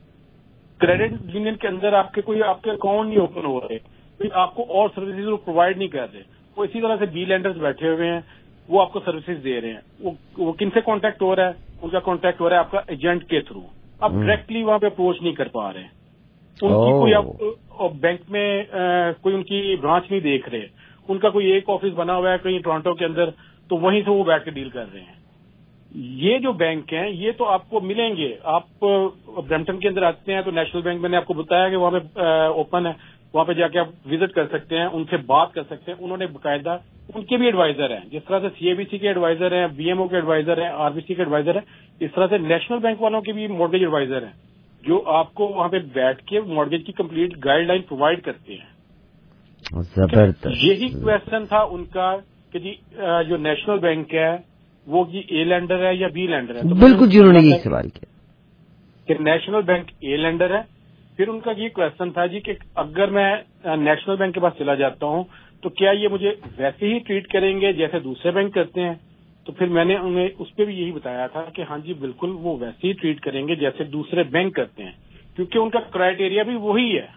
کریڈٹ یونین کے اندر آپ کے کوئی آپ کے اکاؤنٹ نہیں اوپن ہو رہے, آپ کو اور سروسز وہ پرووائڈ نہیں کر رہے. وہ اسی طرح سے بی لینڈرز بیٹھے ہوئے ہیں, وہ آپ کو سروسز دے رہے ہیں. وہ کن سے کانٹیکٹ ہو رہا ہے, ان کا کانٹیکٹ ہو رہا ہے آپ کا ایجنٹ کے تھرو. آپ ڈائریکٹلی وہاں پہ اپروچ نہیں کر پا رہے. ان کی کوئی آپ بینک میں کوئی ان کی برانچ نہیں دیکھ رہے. ان کا کوئی ایک آفس بنا ہوا ہے کہیں ٹورانٹو کے اندر, تو وہیں سے وہ بیٹھ کے ڈیل کر رہے ہیں. یہ جو بینک ہیں یہ تو آپ کو ملیں گے. آپ برمپٹن کے اندر آتے ہیں تو نیشنل بینک میں نے آپ کو بتایا کہ وہاں پہ اوپن ہے, وہاں پہ جا کے آپ وزٹ کر سکتے ہیں, ان سے بات کر سکتے ہیں. انہوں نے باقاعدہ ان کے بھی ایڈوائزر ہیں, جس طرح سے سی اے بی سی کے ایڈوائزر ہیں, بی ایم او کے ایڈوائزر ہیں, آر بی سی کے ایڈوائزر ہیں, اس طرح سے نیشنل بینک والوں کے بھی مارگیج ایڈوائزر ہیں جو آپ کو وہاں پہ بیٹھ کے مارگیج کی کمپلیٹ گائیڈ لائن پرووائڈ کرتے ہیں. زبردست. یہی کوشچن تھا ان کا کہ جی جو نیشنل بینک ہے وہ جی اے لینڈر ہے یا بی لینڈر ہے. بالکل جی, انہوں نے یہ سوال کیا کہ نیشنل بینک اے لینڈر ہے. پھر ان کا یہ کوشچن تھا جی کہ اگر میں نیشنل بینک کے پاس چلا جاتا ہوں تو کیا یہ مجھے ویسے ہی ٹریٹ کریں گے جیسے دوسرے بینک کرتے ہیں. تو پھر میں نے انہیں اس پہ بھی یہی بتایا تھا کہ ہاں جی بالکل وہ ویسے ہی ٹریٹ کریں گے جیسے دوسرے بینک کرتے ہیں, کیونکہ ان کا کرائیٹیریا بھی وہی ہے.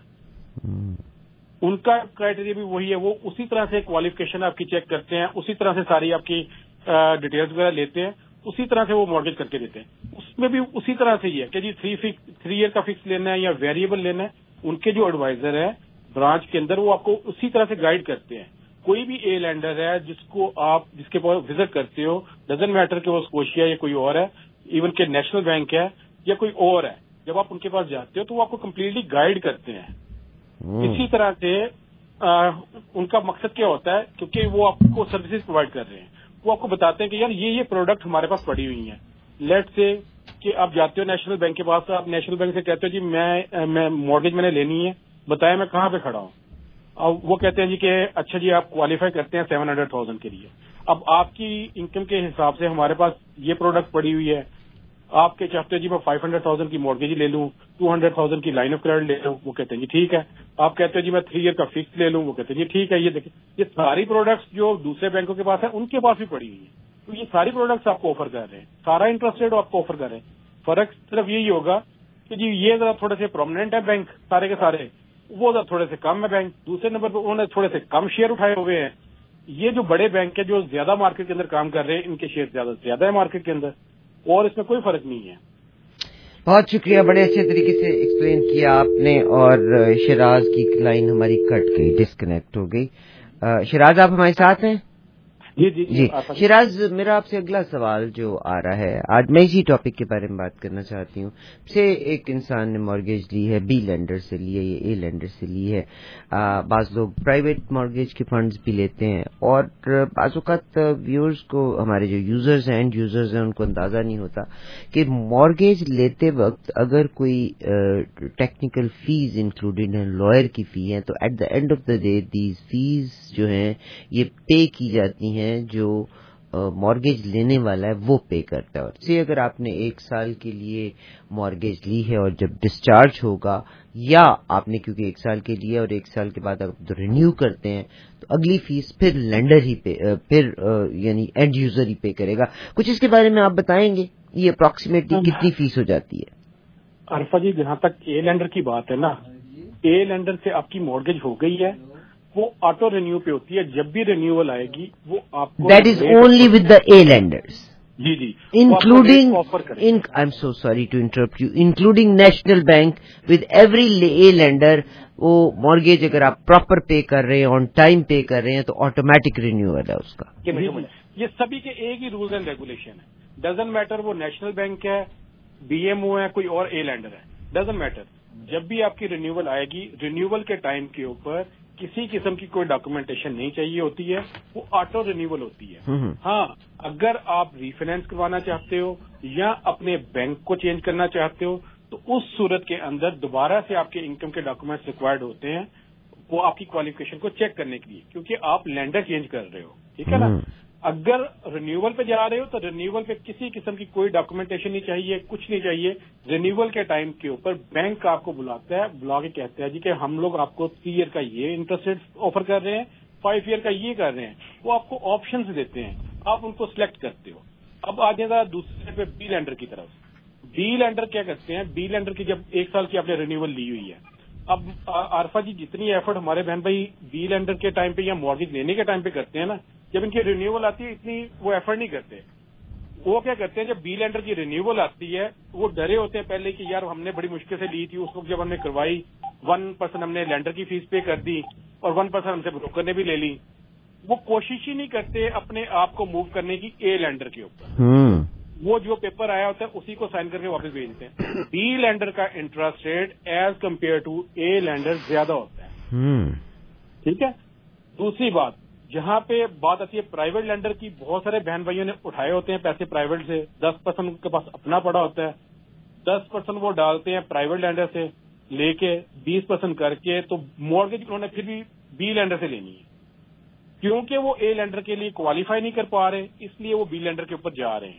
ان کا کرائیٹیریا بھی وہی ہے. وہ اسی طرح سے کوالیفکیشن آپ کی چیک کرتے ہیں, اسی طرح سے ساری آپ کی ڈیٹیلز وغیرہ لیتے ہیں, اسی طرح سے وہ مارگیج کر کے دیتے ہیں. اس میں بھی اسی طرح سے ہی ہے کہ جی تھری تھری ایئر کا فکس لینا ہے یا ویریبل لینا ہے. ان کے جو ایڈوائزر ہیں برانچ کے اندر وہ آپ کو اسی طرح سے گائیڈ کرتے ہیں. کوئی بھی اے لینڈر ہے جس کو آپ جس کے پاس وزٹ کرتے ہو، ڈزنٹ میٹر کہ وہ اسکوشیا یا کوئی اور ہے، ایون کہ نیشنل بینک ہے یا کوئی اور ہے، جب آپ ان کے پاس جاتے ہو تو وہ آپ کو کمپلیٹلی گائیڈ کرتے ہیں. اسی طرح سے آ, ان کا مقصد کیا ہوتا ہے، کیونکہ وہ آپ کو سروسز پرووائڈ کر رہے ہیں، وہ آپ کو بتاتے ہیں کہ یار یہ یہ پروڈکٹ ہمارے پاس پڑی ہوئی ہیں. لیٹ سے کہ آپ جاتے ہو نیشنل بینک کے پاس، آپ نیشنل بینک سے کہتے ہو جی میں میں مارگیج میں نے لینی ہے، بتایا میں کہاں پہ کھڑا ہوں. اب وہ کہتے ہیں جی کہ اچھا جی آپ کوالیفائی کرتے ہیں سیون ہنڈریڈ تھاؤزینڈ کے لیے. اب آپ کی انکم کے حساب سے ہمارے پاس یہ پروڈکٹ پڑی ہوئی ہے، آپ کے چاہتے ہیں جی میں فائیو ہنڈریڈ تھاؤزینڈ کی مارگیج لے لوں، ٹو ہنڈریڈ تھاؤزینڈ کی لائن آف کریڈٹ لے لوں، وہ کہتے ہیں جی ٹھیک ہے. آپ کہتے ہیں جی میں تھری ایئر کا فکس لے لوں، وہ کہتے ہیں جی ٹھیک ہے. یہ دیکھیں یہ ساری پروڈکٹس جو دوسرے بینکوں کے پاس ہیں ان کے پاس بھی پڑی ہوئی ہیں. تو یہ ساری پروڈکٹس آپ کو آفر کر رہے ہیں، سارا انٹرسٹ ریٹ آپ کو آفر کر رہے ہیں. فرق صرف یہی ہوگا کہ جی یہ ذرا تھوڑے سے پرومیننٹ ہے بینک سارے کے سارے، وہ ذرا تھوڑے سے کم ہے بینک. دوسرے نمبر پہ انہوں نے تھوڑے سے کم شیئر اٹھائے ہوئے ہیں. یہ جو بڑے بینک ہے جو زیادہ مارکیٹ کے اندر کام کر رہے ہیں، ان کے شیئر زیادہ سے زیادہ ہے مارکیٹ کے اندر، اور اس میں کوئی فرق نہیں ہے. بہت شکریہ، بڑے اچھے طریقے سے ایکسپلین کیا آپ نے. اور شیراز کی لائن ہماری کٹ گئی، ڈسکنیکٹ ہو گئی. شیراز آپ ہمارے ساتھ ہیں؟ جی جی جی شیراز، میرا آپ سے اگلا سوال جو آ رہا ہے، آج میں اسی ٹاپک کے بارے میں بات کرنا چاہتی ہوں. سے ایک انسان نے مارگیج لی ہے، بی لینڈر سے لی ہے یا اے لینڈر سے لی ہے. بعض لوگ پرائیویٹ مارگیج کے فنڈز بھی لیتے ہیں، اور بعض اوقات ویورز کو، ہمارے جو یوزرز ہیں، اینڈ یوزرز ہیں، ان کو اندازہ نہیں ہوتا کہ مارگیج لیتے وقت اگر کوئی ٹیکنیکل فیس انکلوڈیڈ ہیں، لائر کی فی ہیں، تو at the end of the day these fees جو ہیں یہ پے کی جاتی ہیں جو مارگیج لینے والا ہے وہ پے کرتا ہے. اور سے اگر آپ نے ایک سال کے لیے مارگیج لی ہے اور جب ڈسچارج ہوگا، یا آپ نے کیونکہ ایک سال کے لیے اور ایک سال کے بعد آپ رینیو کرتے ہیں، تو اگلی فیس پھر لینڈر ہی پے، پھر یعنی اینڈ یوزر ہی پے کرے گا. کچھ اس کے بارے میں آپ بتائیں گے یہ اپروکسیمیٹلی کتنی فیس ہو جاتی ہے؟ عرفہ جی، جہاں تک اے لینڈر کی بات ہے نا، اے لینڈر سے آپ کی مارگیج ہو گئی ہے، وہ آٹو رینیو پہ ہوتی ہے. جب بھی رینیول آئے گی وہ آپ کو that is only with the A lenders. جی جی including I'm so sorry to interrupt you, including national bank with every a lender, وہ مارگیج اگر آپ پراپر پے کر رہے ہیں، آن ٹائم پے کر رہے ہیں، تو آٹومیٹک رینیول ہے اس کا. یہ سبھی کے ایک ہی رولز اینڈ ریگولیشن ہے. ڈزنٹ میٹر وہ نیشنل بینک ہے، بی ایم او ہے، کوئی اور اے لینڈر ہے، ڈزنٹ میٹر. جب بھی آپ کی رینیول آئے گی، رینیول کے ٹائم کے اوپر کسی قسم کی کوئی ڈاکومنٹیشن نہیں چاہیے ہوتی ہے، وہ آٹو رینیول ہوتی ہے. ہاں، اگر آپ ریفائنانس کروانا چاہتے ہو یا اپنے بینک کو چینج کرنا چاہتے ہو تو اس صورت کے اندر دوبارہ سے آپ کے انکم کے ڈاکومنٹس ریکوائرڈ ہوتے ہیں، وہ آپ کی کوالیفیکیشن کو چیک کرنے کے لیے، کیونکہ آپ لینڈر چینج کر رہے ہو. ٹھیک ہے نا؟ اگر رینیول پہ جا رہے ہو تو رینیول پہ کسی قسم کی کوئی ڈاکومنٹیشن نہیں چاہیے، کچھ نہیں چاہیے. رینیول کے ٹائم کے اوپر بینک آپ کو بلاتا ہے، بلا کے کہتا ہے جی کہ ہم لوگ آپ کو تھری ایئر کا یہ انٹرسٹ ریٹ آفر کر رہے ہیں، فائیو ایئر کا یہ کر رہے ہیں. وہ آپ کو آپشنز دیتے ہیں، آپ ان کو سلیکٹ کرتے ہو. اب آ جائے گا دوسرے پہ بی لینڈر کی طرف. بی لینڈر کیا کرتے ہیں؟ بی لینڈر کی جب ایک سال کی آپ نے رینیول لی ہوئی ہے، اب عارفہ جی جتنی ایفرٹ ہمارے بہن بھائی بی لینڈر کے ٹائم پہ یا مارگیج لینے کے ٹائم پہ کرتے ہیں نا، جب ان کی رینیول آتی ہے اتنی وہ ایفرٹ نہیں کرتے. وہ کیا کرتے ہیں، جب بی لینڈر کی رینیول آتی ہے وہ ڈرے ہوتے ہیں پہلے کہ یار ہم نے بڑی مشکل سے لی تھی، اس وقت جب ہم نے کروائی ون پرسینٹ ہم نے لینڈر کی فیس پے کر دی اور ون پرسینٹ ہم سے بروکر نے بھی لے لی. وہ کوشش ہی نہیں کرتے اپنے آپ کو موو کرنے کی اے لینڈر کے اوپر. وہ جو پیپر آیا ہوتا ہے اسی کو سائن کر کے واپس بھیجتے ہیں. بی لینڈر کا interest rate as compare to A lender زیادہ ہوتا ہے. ٹھیک ہے. دوسری بات، جہاں پہ بات آتی ہے پرائیویٹ لینڈر کی، بہت سارے بہن بھائیوں نے اٹھائے ہوتے ہیں پیسے پرائیویٹ سے، دس پرسینٹ ان کے پاس اپنا پڑا ہوتا ہے، دس پرسینٹ وہ ڈالتے ہیں پرائیویٹ لینڈر سے لے کے بیس پرسینٹ کر کے، تو مارگیج انہوں نے پھر بھی بی لینڈر سے لینی ہے کیونکہ وہ اے لینڈر کے لیے کوالیفائی نہیں کر پا رہے، اس لیے وہ بی لینڈر کے اوپر جا رہے ہیں.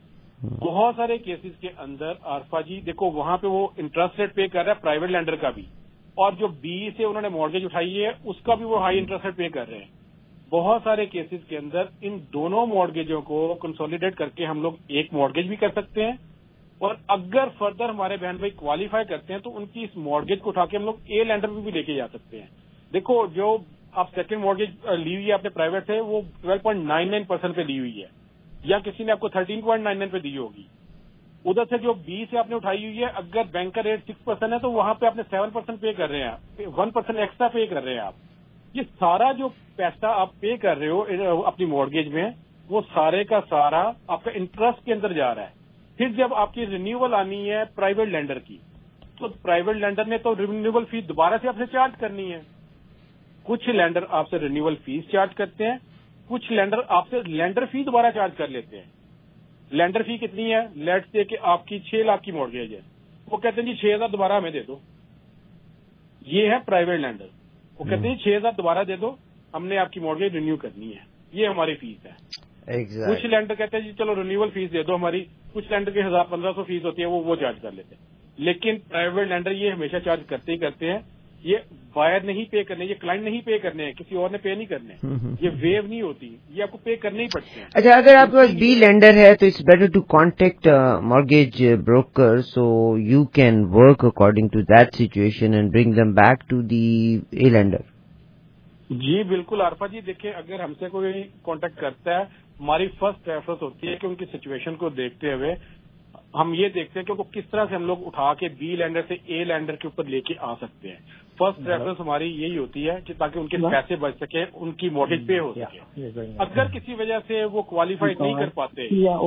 بہت سارے کیسز کے اندر عارفہ جی دیکھو وہاں پہ وہ انٹرسٹ ریٹ پے کر رہا ہے پرائیویٹ لینڈر کا بھی، اور جو بی سے انہوں نے مارگیج اٹھائی ہے اس کا بھی وہ ہائی انٹرسٹ ریٹ پے کر رہے ہیں. بہت سارے کیسز کے اندر ان دونوں مارگیجوں کو کنسولیڈیٹ کر کے ہم لوگ ایک مارگیج بھی کر سکتے ہیں، اور اگر فردر ہمارے بہن بھائی کوالیفائی کرتے ہیں تو ان کی اس مارگیج کو اٹھا کے ہم لوگ اے لینڈر میں بھی لے کے جا سکتے ہیں. دیکھو جو آپ سیکنڈ مارگیج لی ہوئی ہے آپ نے پرائیویٹ سے، وہ twelve point nine nine percent پہ لی ہوئی ہے، یا کسی نے آپ کو تھرٹین پوائنٹ نائن نائن پہ دی ہوگی. ادھر سے جو بی سے آپ نے اٹھائی ہوئی ہے، اگر بینک کا ریٹ سکس پرسینٹ ہے تو وہاں پہ آپ نے سیون پرسینٹ پے کر رہے ہیں، ون پرسینٹ ایکسٹرا پے کر رہے ہیں آپ. یہ سارا جو پیسہ آپ پے کر رہے ہو اپنی مورگیج میں وہ سارے کا سارا آپ کا انٹرسٹ کے اندر جا رہا ہے. پھر جب آپ کی رینیول آنی ہے پرائیویٹ لینڈر کی تو پرائیویٹ لینڈر نے تو رینیول فیس دوبارہ سے آپ سے چارج کرنی ہے. کچھ لینڈر آپ سے رینیول فیس چارج کرتے ہیں, کچھ لینڈر آپ سے لینڈر فی دوبارہ چارج کر لیتے ہیں. لینڈر فی کتنی ہے؟ لیٹ سے کہ آپ کی چھ لاکھ کی مورگیج ہے, وہ کہتے ہیں جی چھ ہزار دوبارہ ہمیں دے دو. یہ ہے پرائیویٹ لینڈر, وہ کہتے ہیں چھ ہزار دوبارہ دے دو, ہم نے آپ کی مورگیج رینیو کرنی ہے, یہ ہماری فیس ہے. exactly. کچھ لینڈر کہتے ہیں جی چلو رینیول فیس دے دو ہماری, کچھ لینڈر کی ہزار پندرہ سو فیس ہوتی ہے وہ وہ چارج کر لیتے ہیں. لیکن پرائیویٹ لینڈر یہ ہمیشہ چارج کرتے ہی کرتے ہیں. یہ بائر نہیں پے کرنے, یہ کلائنٹ نہیں پے کرنے ہیں, کسی اور نے پے نہیں کرنے, یہ ویو نہیں ہوتی, یہ آپ کو پے کرنے ہی پڑتے ہیں. اچھا, اگر آپ کے پاس بی لینڈر ہے تو it's better to contact mortgage broker so you can work according to that situation and bring them back to the A lender. جی بالکل عارفہ جی, دیکھیں اگر ہم سے کوئی کانٹیکٹ کرتا ہے ہماری فرسٹ پریفرنس ہوتی ہے کہ ان کی سچویشن کو دیکھتے ہوئے ہم یہ دیکھتے ہیں کہ وہ کس طرح سے ہم لوگ اٹھا کے بی لینڈر سے اے لینڈر کے اوپر لے کے آ سکتے ہیں. فرسٹ پریفرنس ہماری یہی ہوتی ہے کہ تاکہ ان کے پیسے بچ سکے, ان کی مورگیج پے ہو سکے. اگر کسی وجہ سے وہ کوالیفائی نہیں کر پاتے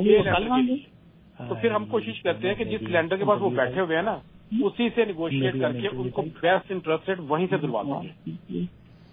تو پھر ہم کوشش کرتے ہیں کہ جس لینڈر کے پاس وہ بیٹھے ہوئے ہیں نا اسی سے نیگوشیٹ کر کے ان کو بیسٹ انٹرسٹ ریٹ وہیں سے دلوا دیں.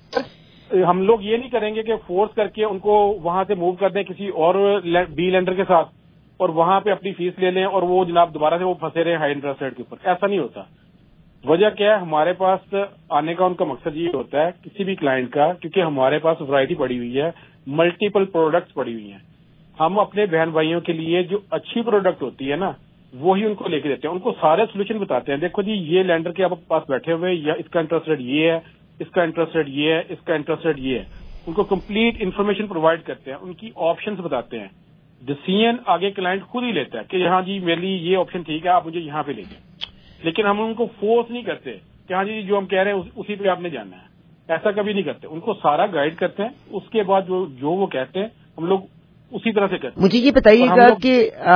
ہم لوگ یہ نہیں کریں گے کہ فورس کر کے ان کو وہاں سے موو کر دیں کسی اور بی لینڈر کے ساتھ اور وہاں پہ اپنی فیس لے لیں اور وہ جناب دوبارہ سے وہ پھنسے رہے ہائی انٹرسٹ ریٹ کے اوپر. ایسا نہیں ہوتا. وجہ کیا ہے, ہمارے پاس آنے کا ان کا مقصد یہ ہوتا ہے کسی بھی کلائنٹ کا, کیونکہ ہمارے پاس ورائٹی پڑی ہوئی ہے, ملٹیپل پروڈکٹس پڑی ہوئی ہیں. ہم اپنے بہن بھائیوں کے لیے جو اچھی پروڈکٹ ہوتی ہے نا وہی ان کو لے کے دیتے ہیں, ان کو سارے سولوشن بتاتے ہیں. دیکھو جی یہ لینڈر کے آپ پاس بیٹھے ہوئے یا اس کا انٹرسٹ ریٹ یہ ہے, اس کا انٹرسٹ ریٹ یہ ہے, اس کا انٹرسٹ ریٹ یہ ہے. ان کو کمپلیٹ انفارمیشن پرووائڈ کرتے ہیں, ان کی آپشنز بتاتے ہیں. ڈیسیژن آگے کلائنٹ خود ہی لیتا ہے کہ ہاں جی میرے لیے یہ آپشن ٹھیک ہے, آپ مجھے یہاں پہ لے جائیں. لیکن ہم ان کو فورس نہیں کرتے کہ ہاں جی جو ہم کہہ رہے ہیں اسی پہ آپ نے جانا ہے, ایسا کبھی نہیں کرتے. ان کو سارا گائیڈ کرتے ہیں, اس کے بعد جو جو وہ کہتے ہیں ہم لوگ اسی طرح سے کرتے ہیں. مجھے یہ بتائیے گا کہ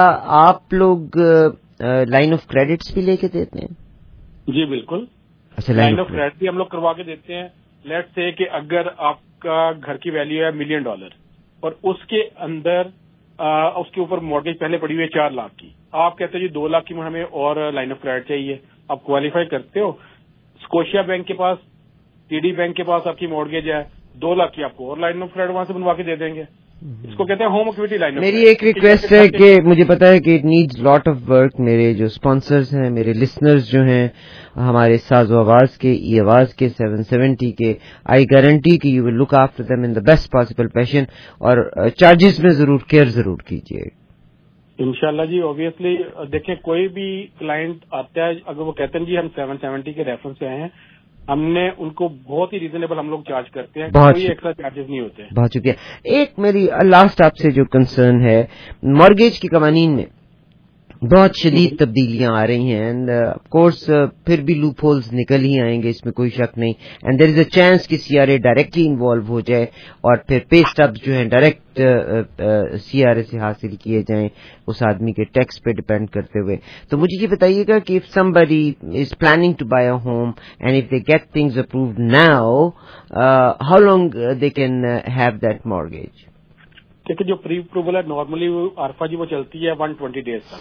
آپ لوگ لائن آف کریڈٹس بھی لے کے دیتے ہیں؟ جی بالکل, لائن آف کریڈٹ بھی ہم لوگ کروا کے دیتے ہیں. لیٹ سے کہ اگر آپ کا گھر کی ویلیو ہے ملین ڈالر اور اس کے اندر آ, اس کے اوپر مورگیج پہلے پڑی ہوئی ہے چار لاکھ کی, آپ کہتے ہیں جی دو لاکھ کی ہمیں اور لائن آف کریڈٹ چاہیے, آپ کوالیفائی کرتے ہو. اسکوشیا بینک کے پاس, ٹی ڈی بینک کے پاس آپ کی مورگیج ہے دو لاکھ کی, آپ کو اور لائن آف کریڈٹ وہاں سے بنوا کے دے دیں گے. اس کو کہتے ہیں ہوم ایکویٹی لائن. میری ایک ریکویسٹ ہے کہ مجھے پتا ہے کہ it needs lot of work. میرے جو اسپانسرز ہیں, میرے لسنرز جو ہیں ہمارے ساز و آواز کے, ای آواز کے, سیون سیونٹی کے, آئی گارنٹی کہ you will look after them in the best possible fashion, اور چارجز میں ضرور کیئر ضرور کیجیے. انشاءاللہ جی. اوبیسلی دیکھیں کوئی بھی کلائنٹ آتا ہے اگر وہ کہتے ہیں جی ہم سیون سیونٹی کے ریفرنس سے آئے ہیں, ہم نے ان کو بہت ہی ریزنیبل ہم لوگ چارج کرتے ہیں, کوئی ایکسٹرا چارجز نہیں ہوتے. بہت شکریہ. ایک میری لاسٹ آپ سے جو کنسرن ہے, مارگیج کے قوانین میں بہت شدید تبدیلیاں آ رہی ہیں, اینڈ آف کورس پھر بھی لوپ ہولز نکل ہی آئیں گے, اس میں کوئی شک نہیں. And there is a chance کہ C R A directly involve ہو جائے اور پھر پے اسٹبز جو ہیں ڈائریکٹ سی آر اے سے حاصل کیے جائیں اس آدمی کے ٹیکس پہ ڈپینڈ کرتے ہوئے. تو مجھے یہ بتائیے گا کہ if somebody is planning to buy a home and if they get things approved now, uh, how long uh, they can uh, have that mortgage? کیونکہ جو پری اپروول ہے نارملی عارفہ جی وہ چلتی ہے ون ٹوینٹی ڈیز تک.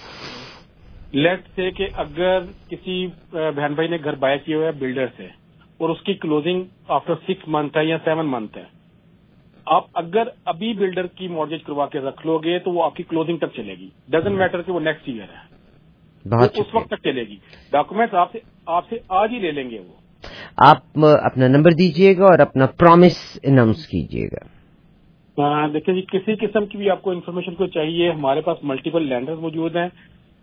Let سے کہ اگر کسی بہن بھائی نے گھر بائی کیا ہوا ہے بلڈر سے اور اس کی کلوزنگ آفٹر سکس منتھ ہے یا سیون منتھ ہے, آپ اگر ابھی بلڈر کی مارگیج کروا کے رکھ لو گے تو وہ آپ کی کلوزنگ تک چلے گی. ڈزنٹ میٹر کہ وہ نیکسٹ ایئر ہے, اس وقت تک چلے گی. ڈاکومینٹس آپ سے آپ سے آج ہی لے لیں گے وہ. آپ اپنا نمبر دیجیے گا اور اپنا پرومس اناؤنس کیجیے گا. دیکھیں جی کسی قسم کی بھی آپ کو انفارمیشن کو چاہیے, ہمارے پاس ملٹیپل لینڈرز موجود ہیں.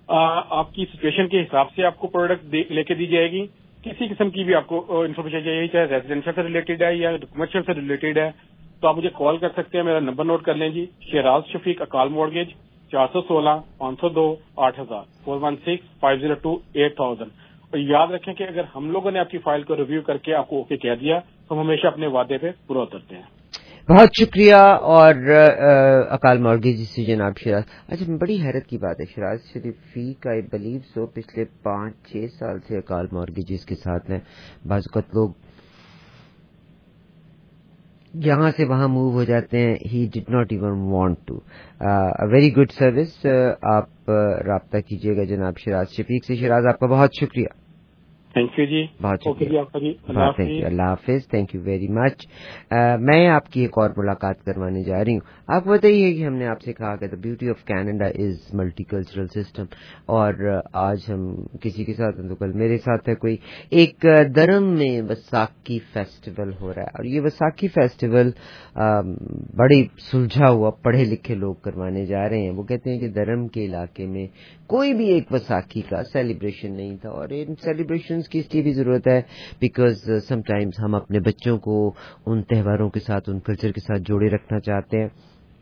آپ کی سچویشن کے حساب سے آپ کو پروڈکٹ لے کے دی جائے گی. کسی قسم کی بھی آپ کو انفارمیشن چاہیے, چاہے ریزیڈینشیل سے ریلیٹڈ ہے یا کمرشل سے ریلیٹڈ ہے, تو آپ مجھے کال کر سکتے ہیں. میرا نمبر نوٹ کر لیں جی, شیراز شفیق اکال مورگیج, چار سو سولہ پانچ سو دو آٹھ ہزار four one six five zero two eight thousand. اور یاد رکھیں کہ اگر ہم لوگوں نے آپ کی فائل کو ریویو کر کے آپ کو اوکے کہہ دیا تو ہم ہمیشہ اپنے وعدے پہ پورا اترتے ہیں. بہت شکریہ. اور اکال مارگیج سے جناب شیراز. اچھا بڑی حیرت کی بات ہے, شیراز شریفی کا آئی بلیو سو پچھلے پانچ چھ سال سے اکال مارگیجز کے ساتھ ہیں. بعض اوقات لوگ यहाँ से वहाँ मूव हो जाते हैं. He did not even want to. A very good service. आप uh, राब्ता कीजिएगा जनाब शिराज शफीक से. शिराज आपका बहुत शुक्रिया. थैंक यू जी. बहुत ओके जी, आपका जी. बहुत थैंक यू. अल्लाह हाफिज. Thank you very much. मैं आपकी एक और मुलाकात करवाने जा रही हूँ. आपको बताइए कि हमने आपसे कहा कि the beauty of Canada is multicultural system, और uh, आज हम किसी के साथ, तो कल मेरे साथ है कोई, एक दरम में वसाखी फेस्टिवल हो रहा है, और ये वसाखी फेस्टिवल uh, बड़ी सुलझा हुआ पढ़े लिखे लोग करवाने जा रहे हैं. वो कहते हैं कि दरम के इलाके में कोई भी एक वसाखी का सेलिब्रेशन नहीं था, और इन सेलिब्रेशन की इसलिए भी जरूरत है बिकॉज समटाइम्स हम अपने बच्चों को उन त्योहारों के साथ, उन कल्चर के साथ जोड़े रखना चाहते हैं.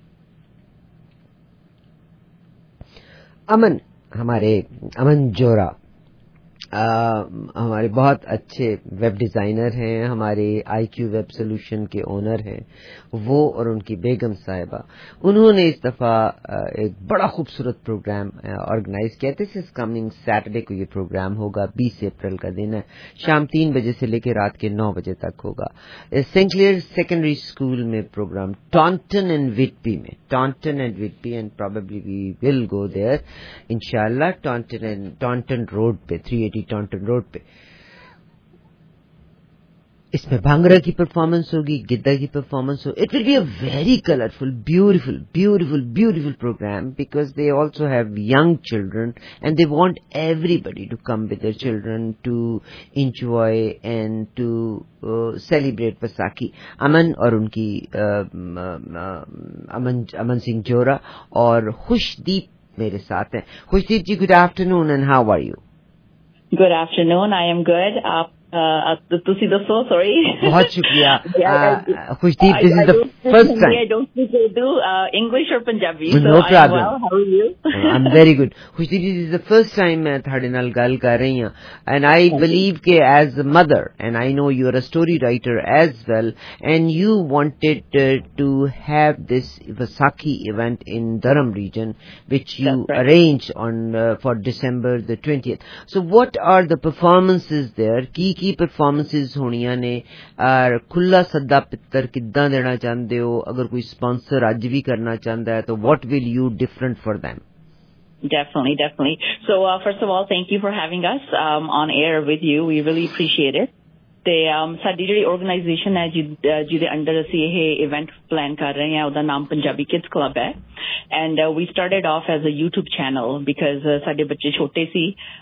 अमन, हमारे अमन जोरा आ, हमारे बहुत अच्छे वेब डिज़ाइनर हैं, हमारे आईक्यू वेब सोल्यूशन के ओनर हैं वो, और उनकी बेगम साहिबा. उन्होंने इस दफ़ा एक बड़ा खूबसूरत प्रोग्राम ऑर्गेनाइज किया. दिस इज कमिंग सैटरडे को ये प्रोग्राम होगा. बीस अप्रैल का दिन है. शाम तीन बजे से लेकर रात के नौ बजे तक होगा. सेंट क्लेयर सेकेंडरी स्कूल में प्रोग्राम, टॉन्टन एंड विटबी में, Taunton and Whitby, and probably we will go there इंशाल्लाह. टॉन्टन एंड टॉन्टन रोड पे, थ्री एटी टॉन्टन रोड पे. इसमें भांगड़ा की परफॉर्मेंस होगी, गिद्दा की परफॉर्मेंस हो. It will be a very colourful, beautiful beautiful beautiful program because they also have young children and they want everybody to come with their children to enjoy and to celebrate Vasakhi. Aman और उनकी uh, अमन अमन सिंह जोरा और खुशदीप मेरे साथ हैं. Khushdeep ji, good afternoon and how are you? Good afternoon. I am good. आप तुसी दसो, sorry. बहुत शुक्रिया. Khushdeep, this is the first time. I don't speak Urdu, uh, English or Punjabi. No so problem. I'm well. How are you? I'm very good. Khushdeep, this is the first time मैं ਤੁਹਾਡੇ ਨਾਲ ਗੱਲ ਕਰ ਰਹੀ ਹਾਂ, and I believe कि as a mother, and I know you are a story writer as well, and you wanted uh, to have this Vaisakhi event in Durham region, which you right. arranged on uh, for December the twentieth. So what are the performances there? की की performances होनियां ने, और खुला सद्दा पित्तर किद्दां देना चाहते हो? अगर कोई स्पॉन्सर आज भी करना चाहता है तो what will you different for them? Definitely, definitely. So uh, first of all, thank you for having us um, on air with you. We really appreciate it. ਤੇ ਸਾਡੀ ਜਿਹੜੀ ਆਰਗੇਨਾਈਜੇਸ਼ਨ ਹੈ ਜਿਹਦੇ ਅੰਡਰ ਅਸੀਂ ਇਹ ਇਵੈਂਟ ਪਲਾਨ ਕਰ ਰਹੇ ਹਾਂ, ਉਹਦਾ ਨਾਮ ਪੰਜਾਬੀ ਕਿਡਸ ਕਲੱਬ ਹੈ. And we started off as a YouTube channel because ਸਾਡੇ ਬੱਚੇ ਛੋਟੇ ਸੀ.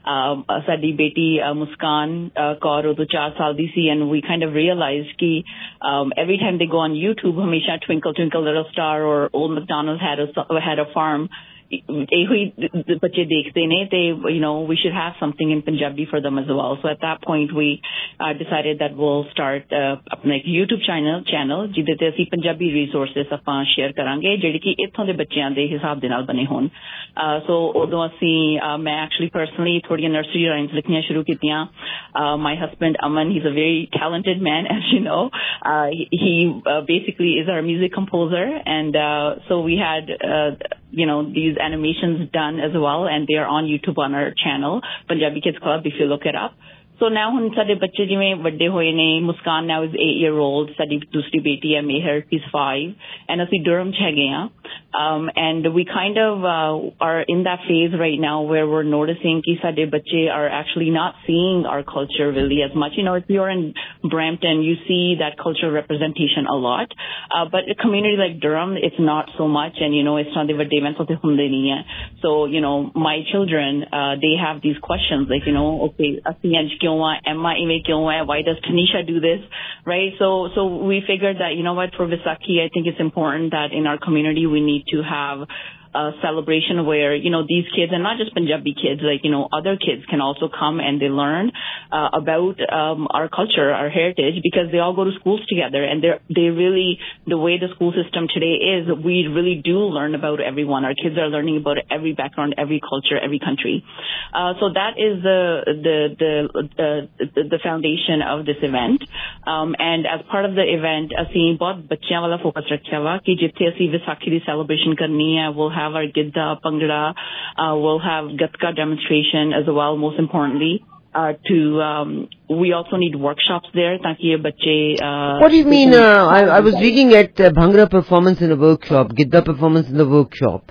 ਸਾਡੀ ਬੇਟੀ ਮੁਸਕਾਨ ਕੌਰ ਉਦੋਂ ਚਾਰ ਸਾਲ ਦੀ ਸੀ, and we kind of realised ਕਿ every time they go on YouTube ਹਮੇਸ਼ਾ twinkle twinkle little star or old McDonald had a had a farm, ਇਹੋ ਹੀ ਬੱਚੇ ਦੇਖਦੇ ਨੇ ਤੇ you know we should have something in Punjabi for them as well. So at that point we uh, decided that we'll start uh, ਆਪਣਾ ਇੱਕ YouTube channel channel ਜਿਹਦੇ ਤੇ ਅਸੀਂ ਪੰਜਾਬੀ resources ਆਪਾਂ ਸ਼ੇਅਰ ਕਰਾਂਗੇ ਜਿਹੜੇ ਕਿ ਇੱਥੋਂ ਦੇ ਬੱਚਿਆਂ ਦੇ ਹਿਸਾਬ ਦੇ ਨਾਲ ਬਣੇ ਹੋਣ. ਸੋ ਉਦੋਂ ਅਸੀਂ ਮੈਂ ਐਕਚੁਅਲੀ ਪਰਸਨਲੀ ਥੋੜੀਆਂ ਨਰਸਰੀ ਰਾਈਮਸ ਲਿਖਣੀਆਂ ਸ਼ੁਰੂ ਕੀਤੀਆਂ. My husband Aman, he's a very talented man, as you know. uh, he uh, basically is our music composer, and uh, so we had uh, you know these animations done as well, and they are on YouTube on our channel Punjabi Kids Club if you look it up. So now ਹੁਣ ਸਾਡੇ ਬੱਚੇ ਜਿਵੇਂ ਵੱਡੇ ਹੋਏ ਨੇ, ਮੁਸਕਾਨ now is eight year old, ਸਾਡੀ ਦੂਸਰੀ ਬੇਟੀ ਹੈ ਮੇਹਰ, she's five, and ਅਸੀਂ ਡਰਮ ਚ ਹੈਗੇ ਹਾਂ. Um, and we kind of uh, are in that phase right now where we're noticing कि ਸਾਡੇ ਬੱਚੇ are actually not seeing our culture really as much. You know, if you're in Brampton, you see that cultural representation a lot. Uh, but a community like Durham, it's not so much. And, you know, it's not the events of the hunde nahi hai. So, you know, my children, uh, they have these questions like, you know, okay, ਅਸੀਂ ਅੱਜ ਕਿਉਂ ਆ, Emma ਇਵੇਂ ਕਿਉਂ ਹੈ, why does Tanisha do this, right? So, so we figured that, you know what, for Vaisakhi, I think it's important that in our community we need to have a celebration where, you know, these kids, and not just Punjabi kids, like, you know, other kids can also come and they learn uh, about um, our culture, our heritage, because they all go to schools together, and they're, they really, the way the school system today is, we really do learn about everyone. Our kids are learning about every background, every culture, every country. Uh, so that is the, the, the, the, the foundation of this event. Um, and as part of the event, ਅਸੀਂ ਬਹੁਤ ਬੱਚਿਆਂ ਵਾਲਾ focus ਰੱਖਿਆ ਵਾ ਕਿ ਜਿੱਥੇ ਅਸੀਂ ਵਿਸਾਖੀ ਦੀ celebration ਕਰਨੀ ਹੈ, we'll have our Gidda, Pangra, uh, we'll have Gatka demonstration as well, most importantly. uh, to um, we also need workshops there ताकि ये बच्चे uh, What do you mean? Uh, I, I was reading at uh, Bhangra performance in a workshop, Gidda performance in the workshop.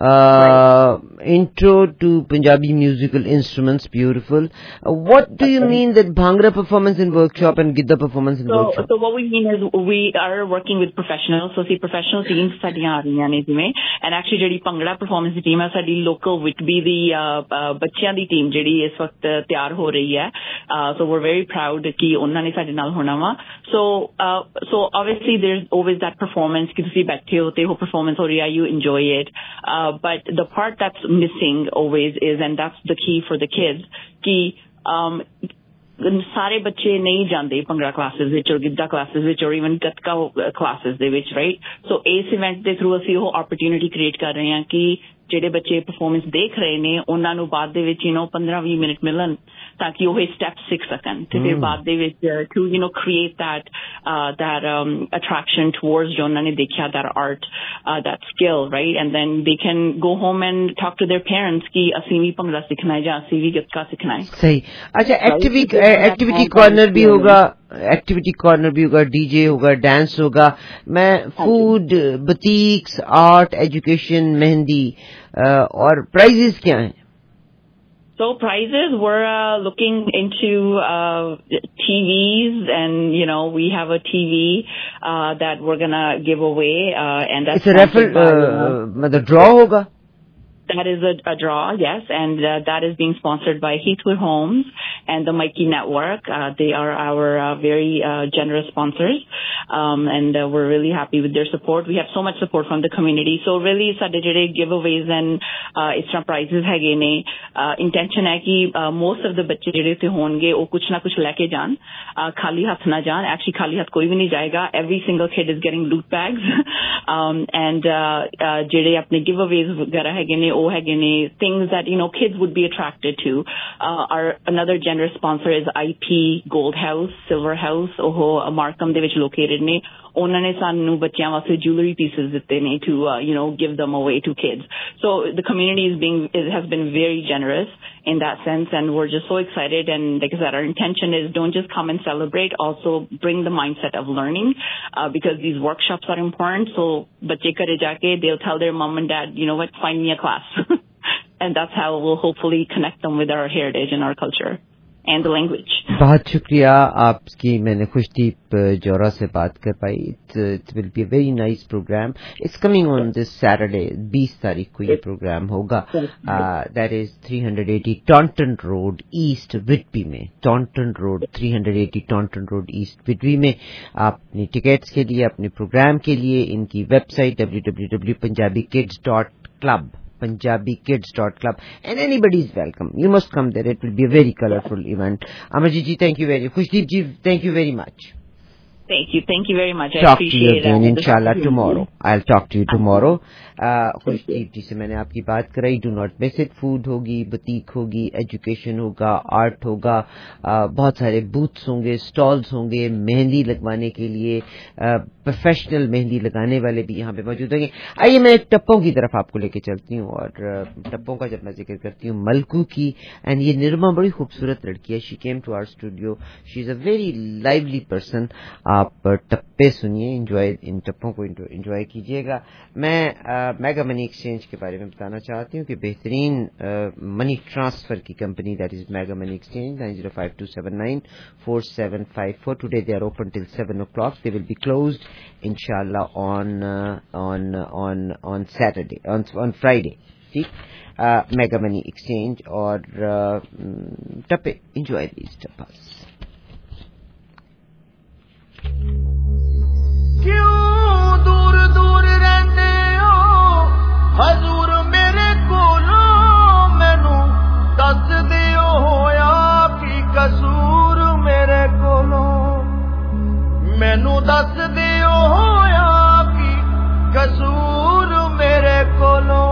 Uh, intro to Punjabi musical instruments, beautiful. Uh, what do you mean that Bhangra performance in workshop and Gidda performance in so, workshop? So what we mean is we are working with professionals. So see professional teams ਸਾਡੀਆਂ ਆ ਰਹੀਆਂ ਨੇ ਜਿਵੇਂ, and actually ਜਿਹੜੀ bhangra performance ਦੀ team ਹੈ ਸਾਡੀ local Whitby ਦੀ ਬੱਚਿਆਂ ਦੀ team ਜਿਹੜੀ ਇਸ ਵਕਤ ਤਿਆਰ ਹੋ ਰਹੀ ਹੈ. So we're very proud ਕਿ ਉਹਨਾਂ ਨੇ ਸਾਡੇ ਨਾਲ ਹੋਣਾ ਵਾ. So uh, so obviously there's always that performance ਕਿ ਤੁਸੀਂ ਬੈਠੇ ਹੋ ਤੇ ਉਹ performance ਹੋ ਰਹੀ ਹੈ, you enjoy it. Uh, but the part that's missing always is, and that's the key for the kids, ki um ਸਾਰੇ ਬੱਚੇ ਨਹੀਂ ਜਾਂਦੇ ਭੰਗੜਾ ਕਲਾਸਿਸ ਵਿੱਚ, or ਗਿੱਧਾ ਕਲਾਸਿਸ ਵਿੱਚ, or even ਗੱਤਕਾ ਕਲਾਸਿਸ ਦੇ ਵਿੱਚ, right? So ਇਸ ਇਵੈਂਟ ਦੇ ਥਰੂ ਅਸੀਂ ਉਹ opportunity create ਕਰ ਰਹੇ ਹਾਂ ਕਿ ਜਿਹੜੇ ਬੱਚੇ ਪਰਫਾਰਮੈਂਸ ਦੇਖ ਰਹੇ ਨੇ ਉਹਨਾਂ ਨੂੰ ਬਾਅਦ ਦੇ ਵਿੱਚ ਯੂ نو ਪੰਦਰਾਂ ਵੀਹ ਮਿੰਟ ਮਿਲਣ ਤਾਂ ਕਿ ਉਹ ਇਹ ਸਟੈਪ ਸਿੱਖ ਸਕਣ ਤੇ ਫਿਰ ਬਾਅਦ ਦੇ ਵਿੱਚ to you know create that that attraction towards ਜੋ ਉਹਨਾਂ ਨੇ ਦੇਖਿਆ that art that skill right and then they can go home and talk to their parents कि ਅਸੀਂ ਵੀ ਭੰਗੜਾ ਸਿੱਖਣਾ ਹੈ ਜਾਂ ਅਸੀਂ ਵੀ ਗੱਤਕਾ ਸਿੱਖਣਾ ਹੈ. सही. अच्छा, एक्टिविटी एक्टिविटी कॉर्नर भी होगा, एक्टिविटी कॉर्नर भी होगा, डीजे होगा, डांस होगा. मैं food, boutiques, art, education, mehndi और प्राइजेस क्या हैं? So prizes, we're uh, looking into uh, T Vs, and you know we have a T V uh, that we're gonna give away, uh, and that's it's a raffle. Uh, the draw hoga. That is a, a draw, yes, and uh, that is being sponsored by Heathwood Homes and the Mikey Network. Uh, they are our uh, very uh, generous sponsors, um, and uh, we're really happy with their support. We have so much support from the community. So really, ਸਾਡੇ ਜਿਹੜੇ giveaways and ਇਸ ਤਰ੍ਹਾਂ prizes ਹੈਗੇ ਨੇ. Intention ਹੈ ਕਿ most of the ਬੱਚੇ ਜਿਹੜੇ ਇੱਥੇ ਹੋਣਗੇ ਉਹ ਕੁਛ ਨਾ ਕੁਛ ਲੈ ਕੇ ਜਾਣ, ਖਾਲੀ ਹੱਥ ਨਾ ਜਾਣ. Actually ਖਾਲੀ ਹੱਥ ਕੋਈ ਵੀ ਨਹੀਂ ਜਾਏਗਾ. Every single kid is getting loot bags, um, and ਜਿਹੜੇ ਆਪਣੇ giveaways ਵਗੈਰਾ ਹੈਗੇ ਨੇ things that you know kids would be attracted to. Uh, our another generous sponsor is I P Gold House, Silver House, oh Markham de vich located ne. ਉਹਨਾਂ ਨੇ ਸਾਨੂੰ ਬੱਚਿਆਂ ਵਾਸਤੇ jewelry pieces ਦਿੱਤੇ ਨੇ to uh, you know give them away to kids. So the community is being it has been very generous in that sense, and we're just so excited. And like I said, our intention is don't just come and celebrate, also bring the mindset of learning, uh, because these workshops are important. So bachche kare jaake they'll tell their mom and dad, you know what, find me a class. And that's how we'll hopefully connect them with our heritage and our culture and the language. बहुत शुक्रिया आपकी, मैंने खुशदीप जोरा से बात कर पाई. It will be a very nice program. It's coming on this Saturday, बीस तारीख को ये प्रोग्राम होगा. That is three eighty Taunton road east Whitby में. Taunton road three eighty Taunton road east Whitby में. आप अपनी टिकट्स के लिए, अपने प्रोग्राम के लिए इनकी website W W W dot Punjabi kids dot club punjabi kids dot club, and anybody is welcome. You must come there. It will be a very colorful event. Amarjit ji, thank you very much. Khushdeep ji, thank you very much. Thank you. Thank you very much. I talk appreciate to you again, it. inshallah, tomorrow. I'll talk to you tomorrow. Khushdeep ji से मैंने आपकी बात कराई. Do not miss it. Food होगी, boutique होगी, education होगा, art होगा, बहुत सारे बूथ्स होंगे, स्टॉल्स होंगे, मेहंदी लगवाने के लिए प्रोफेशनल मेहंदी लगाने वाले भी यहाँ पे मौजूद होंगे. आइए मैं टप्पों की तरफ आपको लेके चलती हूँ, और टप्पों का जब मैं जिक्र करती हूँ मलकू की, एंड ये निर्मा बड़ी खूबसूरत लड़की है. She came to our studio. She is a very lively person. आप टप्पे सुनिए, एंजॉय, इन टप्पों को एंजॉय कीजिएगा. मैं मेगा मनी एक्सचेंज के बारे में बताना चाहती हूँ कि बेहतरीन मनी ट्रांसफर की company that is Mega Money Exchange. Nine zero five two seven nine four seven five four. Today they are open till seven o'clock. They will be closed इंशाल्लाह on on on on Saturday, on on Friday. ठीक, Mega Money Exchange और टप्पे. Enjoy these tappas. क्यों दूर दूर रहते हो हजूर मेरे कोलों, मैनू दस दियो होया की कसूर मेरे कोलों, मैनू दस दियो होया की कसूर मेरे कोलों.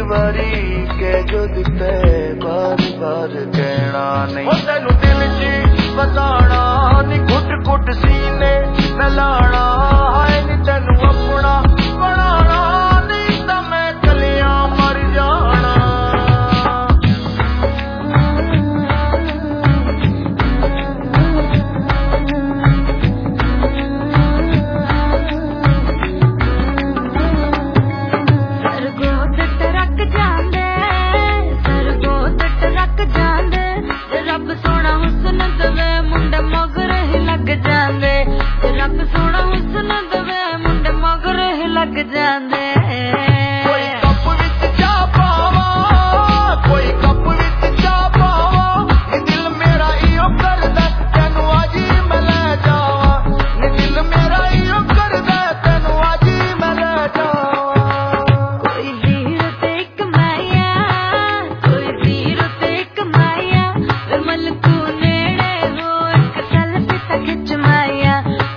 ਵਾਰੀ ਕਹਿ ਜੋ ਦਿੱਤੇ ਬਾਰ ਬਾਰ ਕਹਿਣਾ ਨਹੀਂ ਉਹ ਤੈਨੂੰ ਦਿਲ 'ਚ ਵਸਾਣਾ ਨੀ ਘੁੱਟ ਘੁੱਟ ਸੀਨੇ ਮਿਲਾਣਾ ਹਾਏ ਨੀ ਤੈਨੂੰ ਆਪਣਾ ਬਣਾਣਾ ਨਹੀਂ ਤਾਂ ਮੈਂ ਕਲਿਆਂ ਮਰ ਜਾਣਾ ਰੱਬ ਸੋਹਣਾ ਹੁਸਨ ਦਵੇ ਮੁੰਡੇ ਮਗਰ ਹੀ ਲੱਗ ਜਾਂਦੇ ਕੋਈ ਕੱਪ ਵਿੱਚ ਚਾਹ ਪਾਵਾ ਕੋਈ ਕੱਪ ਵਿੱਚ ਚਾਹ ਪਾਵਾ ਇਹ ਦਿਲ ਮੇਰਾ ਇਹੋ ਕਰਦਾ ਤੈਨੂੰ ਅੱਜ ਹੀ ਮੈਂ ਲੈ ਜਾਵਾਂ ਇਹ ਦਿਲ ਮੇਰਾ ਇਹੋ ਕਰਦਾ ਤੈਨੂੰ ਅੱਜ ਹੀ ਮੈਂ ਲੈ ਜਾਵਾਂ ਕੋਈ ਵੀਰ ਤੇ ਇੱਕ ਮਾਇਆ ਕੋਈ ਵੀਰ ਤੇ ਇੱਕ ਮਾਇਆ ਮਲਕੂ ਨੇੜੇ ਹੋ ਇੱਕ ਸੈਲਫੀ ਤਾਂ ਖਿੱਚ ਮਾਇਆ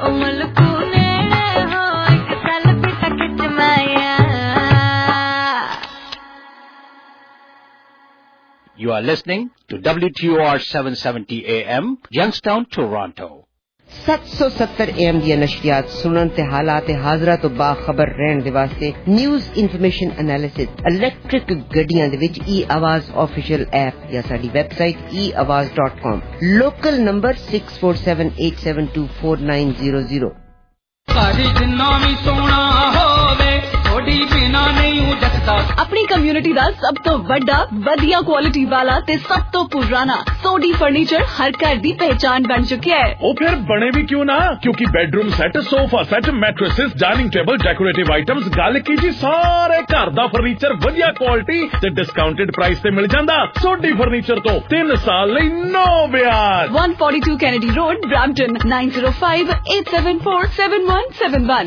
You are listening to W T O R seven seventy A M, Youngstown, Toronto. سات سو ستر اے ایم دیا نشریات سنن تے حالات حاضرہ تو باخبر رہن دے واسطے نیوز انفارمیشن انالیسس الیکٹرک گڈیاں دے وچ ای آواز آفیشیل ایپ یا ساڈی ویب سائٹ E Awaaz dot com local number six four seven eight seven two four nine zero zero اپنی کمیونٹی دا سب تو بڑا ودیا کوالٹی والا تے سب تو پرانا سوڈی فرنیچر ہر گھر دی پہچان بن چکا ہے. او پھر بنے بھی کیوں نہ کیونکہ bedroom set sofa set mattresses dining table decorative items گل کی جی سارے گھر دا فرنیچر ودیا کوالٹی تے ڈسکاؤنٹڈ پرائس تے مل جاندا. سوڈی فرنیچر تو تین سال لئی نو بیاج. One forty two Kennedy road Brampton nine zero five eight seven four seven one seven one.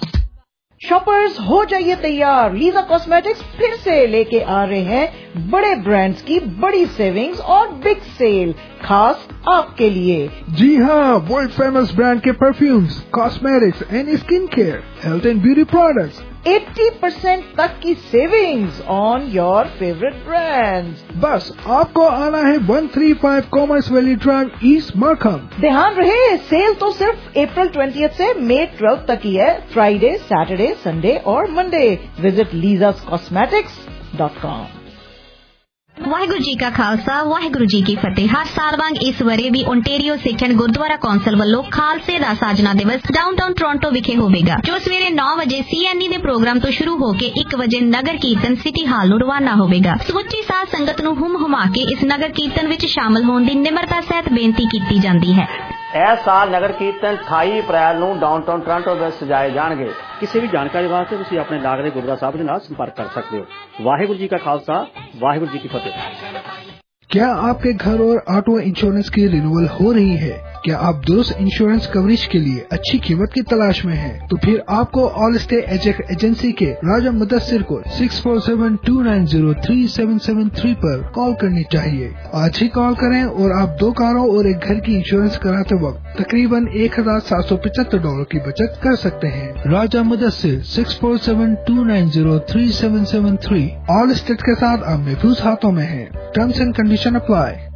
Shoppers ہو جائیے تیار، لیزا کاسمیٹکس پھر سے لے کے آ رہے ہیں بڑے برانڈز کی بڑی سیونگز اور بگ سیل خاص آپ کے لیے. جی ہاں، ورلڈ فیمس برانڈ کے perfumes, cosmetics and skin care, health and beauty products, eighty percent تک کی savings on your favourite brands. بس آپ کو آنا ہے one three five Commerce Valley Drive East Markham. دھیان رہے سیل تو صرف اپریل ٹوینٹیتھ سے مئی ٹویلو تک ہی ہے. فرائیڈے، سیٹرڈے، سنڈے اور Monday. Visit Lisa's cosmetics dot com. Waheguru ji ਕਾ ਖਾਲਸਾ ਵਾਹਿਗੁਰੂ ਜੀ ਕੀ ਫਤਿਹ. ਹਰ ਸਾਲ ਵਾਂਗ ਇਸ ਵਰੇ ਵੀ ਓਨਟਾਰੀਓ ਸਿੱਖਿਅਨ ਗੁਰਦੁਆਰਾ ਕੌਂਸਲ ਵੱਲੋਂ ਖਾਲਸੇ ਦਾ ਸਾਜਨਾ ਦਿਵਸ ਡਾਊਨਟਾਊਨ ਟੋਰਾਂਟੋ ਵਿਖੇ ਹੋਵੇਗਾ, ਜੋ ਸਵੇਰੇ ਨੌ ਵਜੇ ਸੀ ਐਨ ਈ ਦੇ ਪ੍ਰੋਗਰਾਮ ਤੋਂ ਸ਼ੁਰੂ ਹੋ ਕੇ ਇੱਕ ਵਜੇ ਨਗਰ ਕੀਰਤਨ ਸਿਟੀ ਹਾਲ ਨੂੰ ਰਵਾਨਾ ਹੋਵੇਗਾ. ਸਮੁੱਚੀ ਸਾਧ ਸੰਗਤ ਨੂੰ ਹੁਮ ਹੁਮਾ ਕੇ ਇਸ ਨਗਰ ਕੀਰਤਨ ਵਿੱਚ ਸ਼ਾਮਲ ਹੋਣ ਦੀ ਨਿਮਰਤਾ ਸਹਿਤ ਬੇਨਤੀ ਕੀਤੀ ਜਾਂਦੀ ਹੈ. ਇਸ ਸਾਲ ਨਗਰ ਕੀਰਤਨ ਅਠਾਈ ਅਪ੍ਰੈਲ ਨੂੰ ਡਾਊਨਟਾਊਨ ਟੋਰਾਂਟੋ ਵਿੱਚ ਸਜਾਏ ਜਾਣਗੇ. ਕਿਸੇ ਵੀ ਜਾਣਕਾਰੀ ਵਾਸਤੇ ਤੁਸੀਂ ਆਪਣੇ ਲਾਗ ਦੇ ਗੁਰਦੁਆਰਾ ਸਾਹਿਬ ਦੇ ਨਾਲ ਸੰਪਰਕ ਕਰ ਸਕਦੇ ਹੋ. ਵਾਹਿਗੁਰੂ ਜੀ ਕਾ ਖਾਲਸਾ ਵਾਹਿਗੁਰੂ ਜੀ ਕੀ ਫਤਿਹ. کیا آپ کے گھر اور آٹو انشورنس کی رینیول ہو رہی ہے؟ کیا آپ درست انشورنس کوریج کے لیے اچھی قیمت کی تلاش میں ہیں؟ تو پھر آپ کو آل اسٹیٹ ایجنسی کے راجہ مدثر کو six four seven two nine zero three seven seven three پر کال کرنی چاہیے. آج ہی کال کریں اور آپ دو کاروں اور ایک گھر کی انشورنس کراتے وقت تقریباً ایک ہزار سات سو پچہتر ڈالر کی بچت کر سکتے ہیں. Raja Mudassar six four seven two nine zero three seven seven three Allstate کے ساتھ آپ محفوظ ہاتھوں میں ہیں. Terms and condition apply.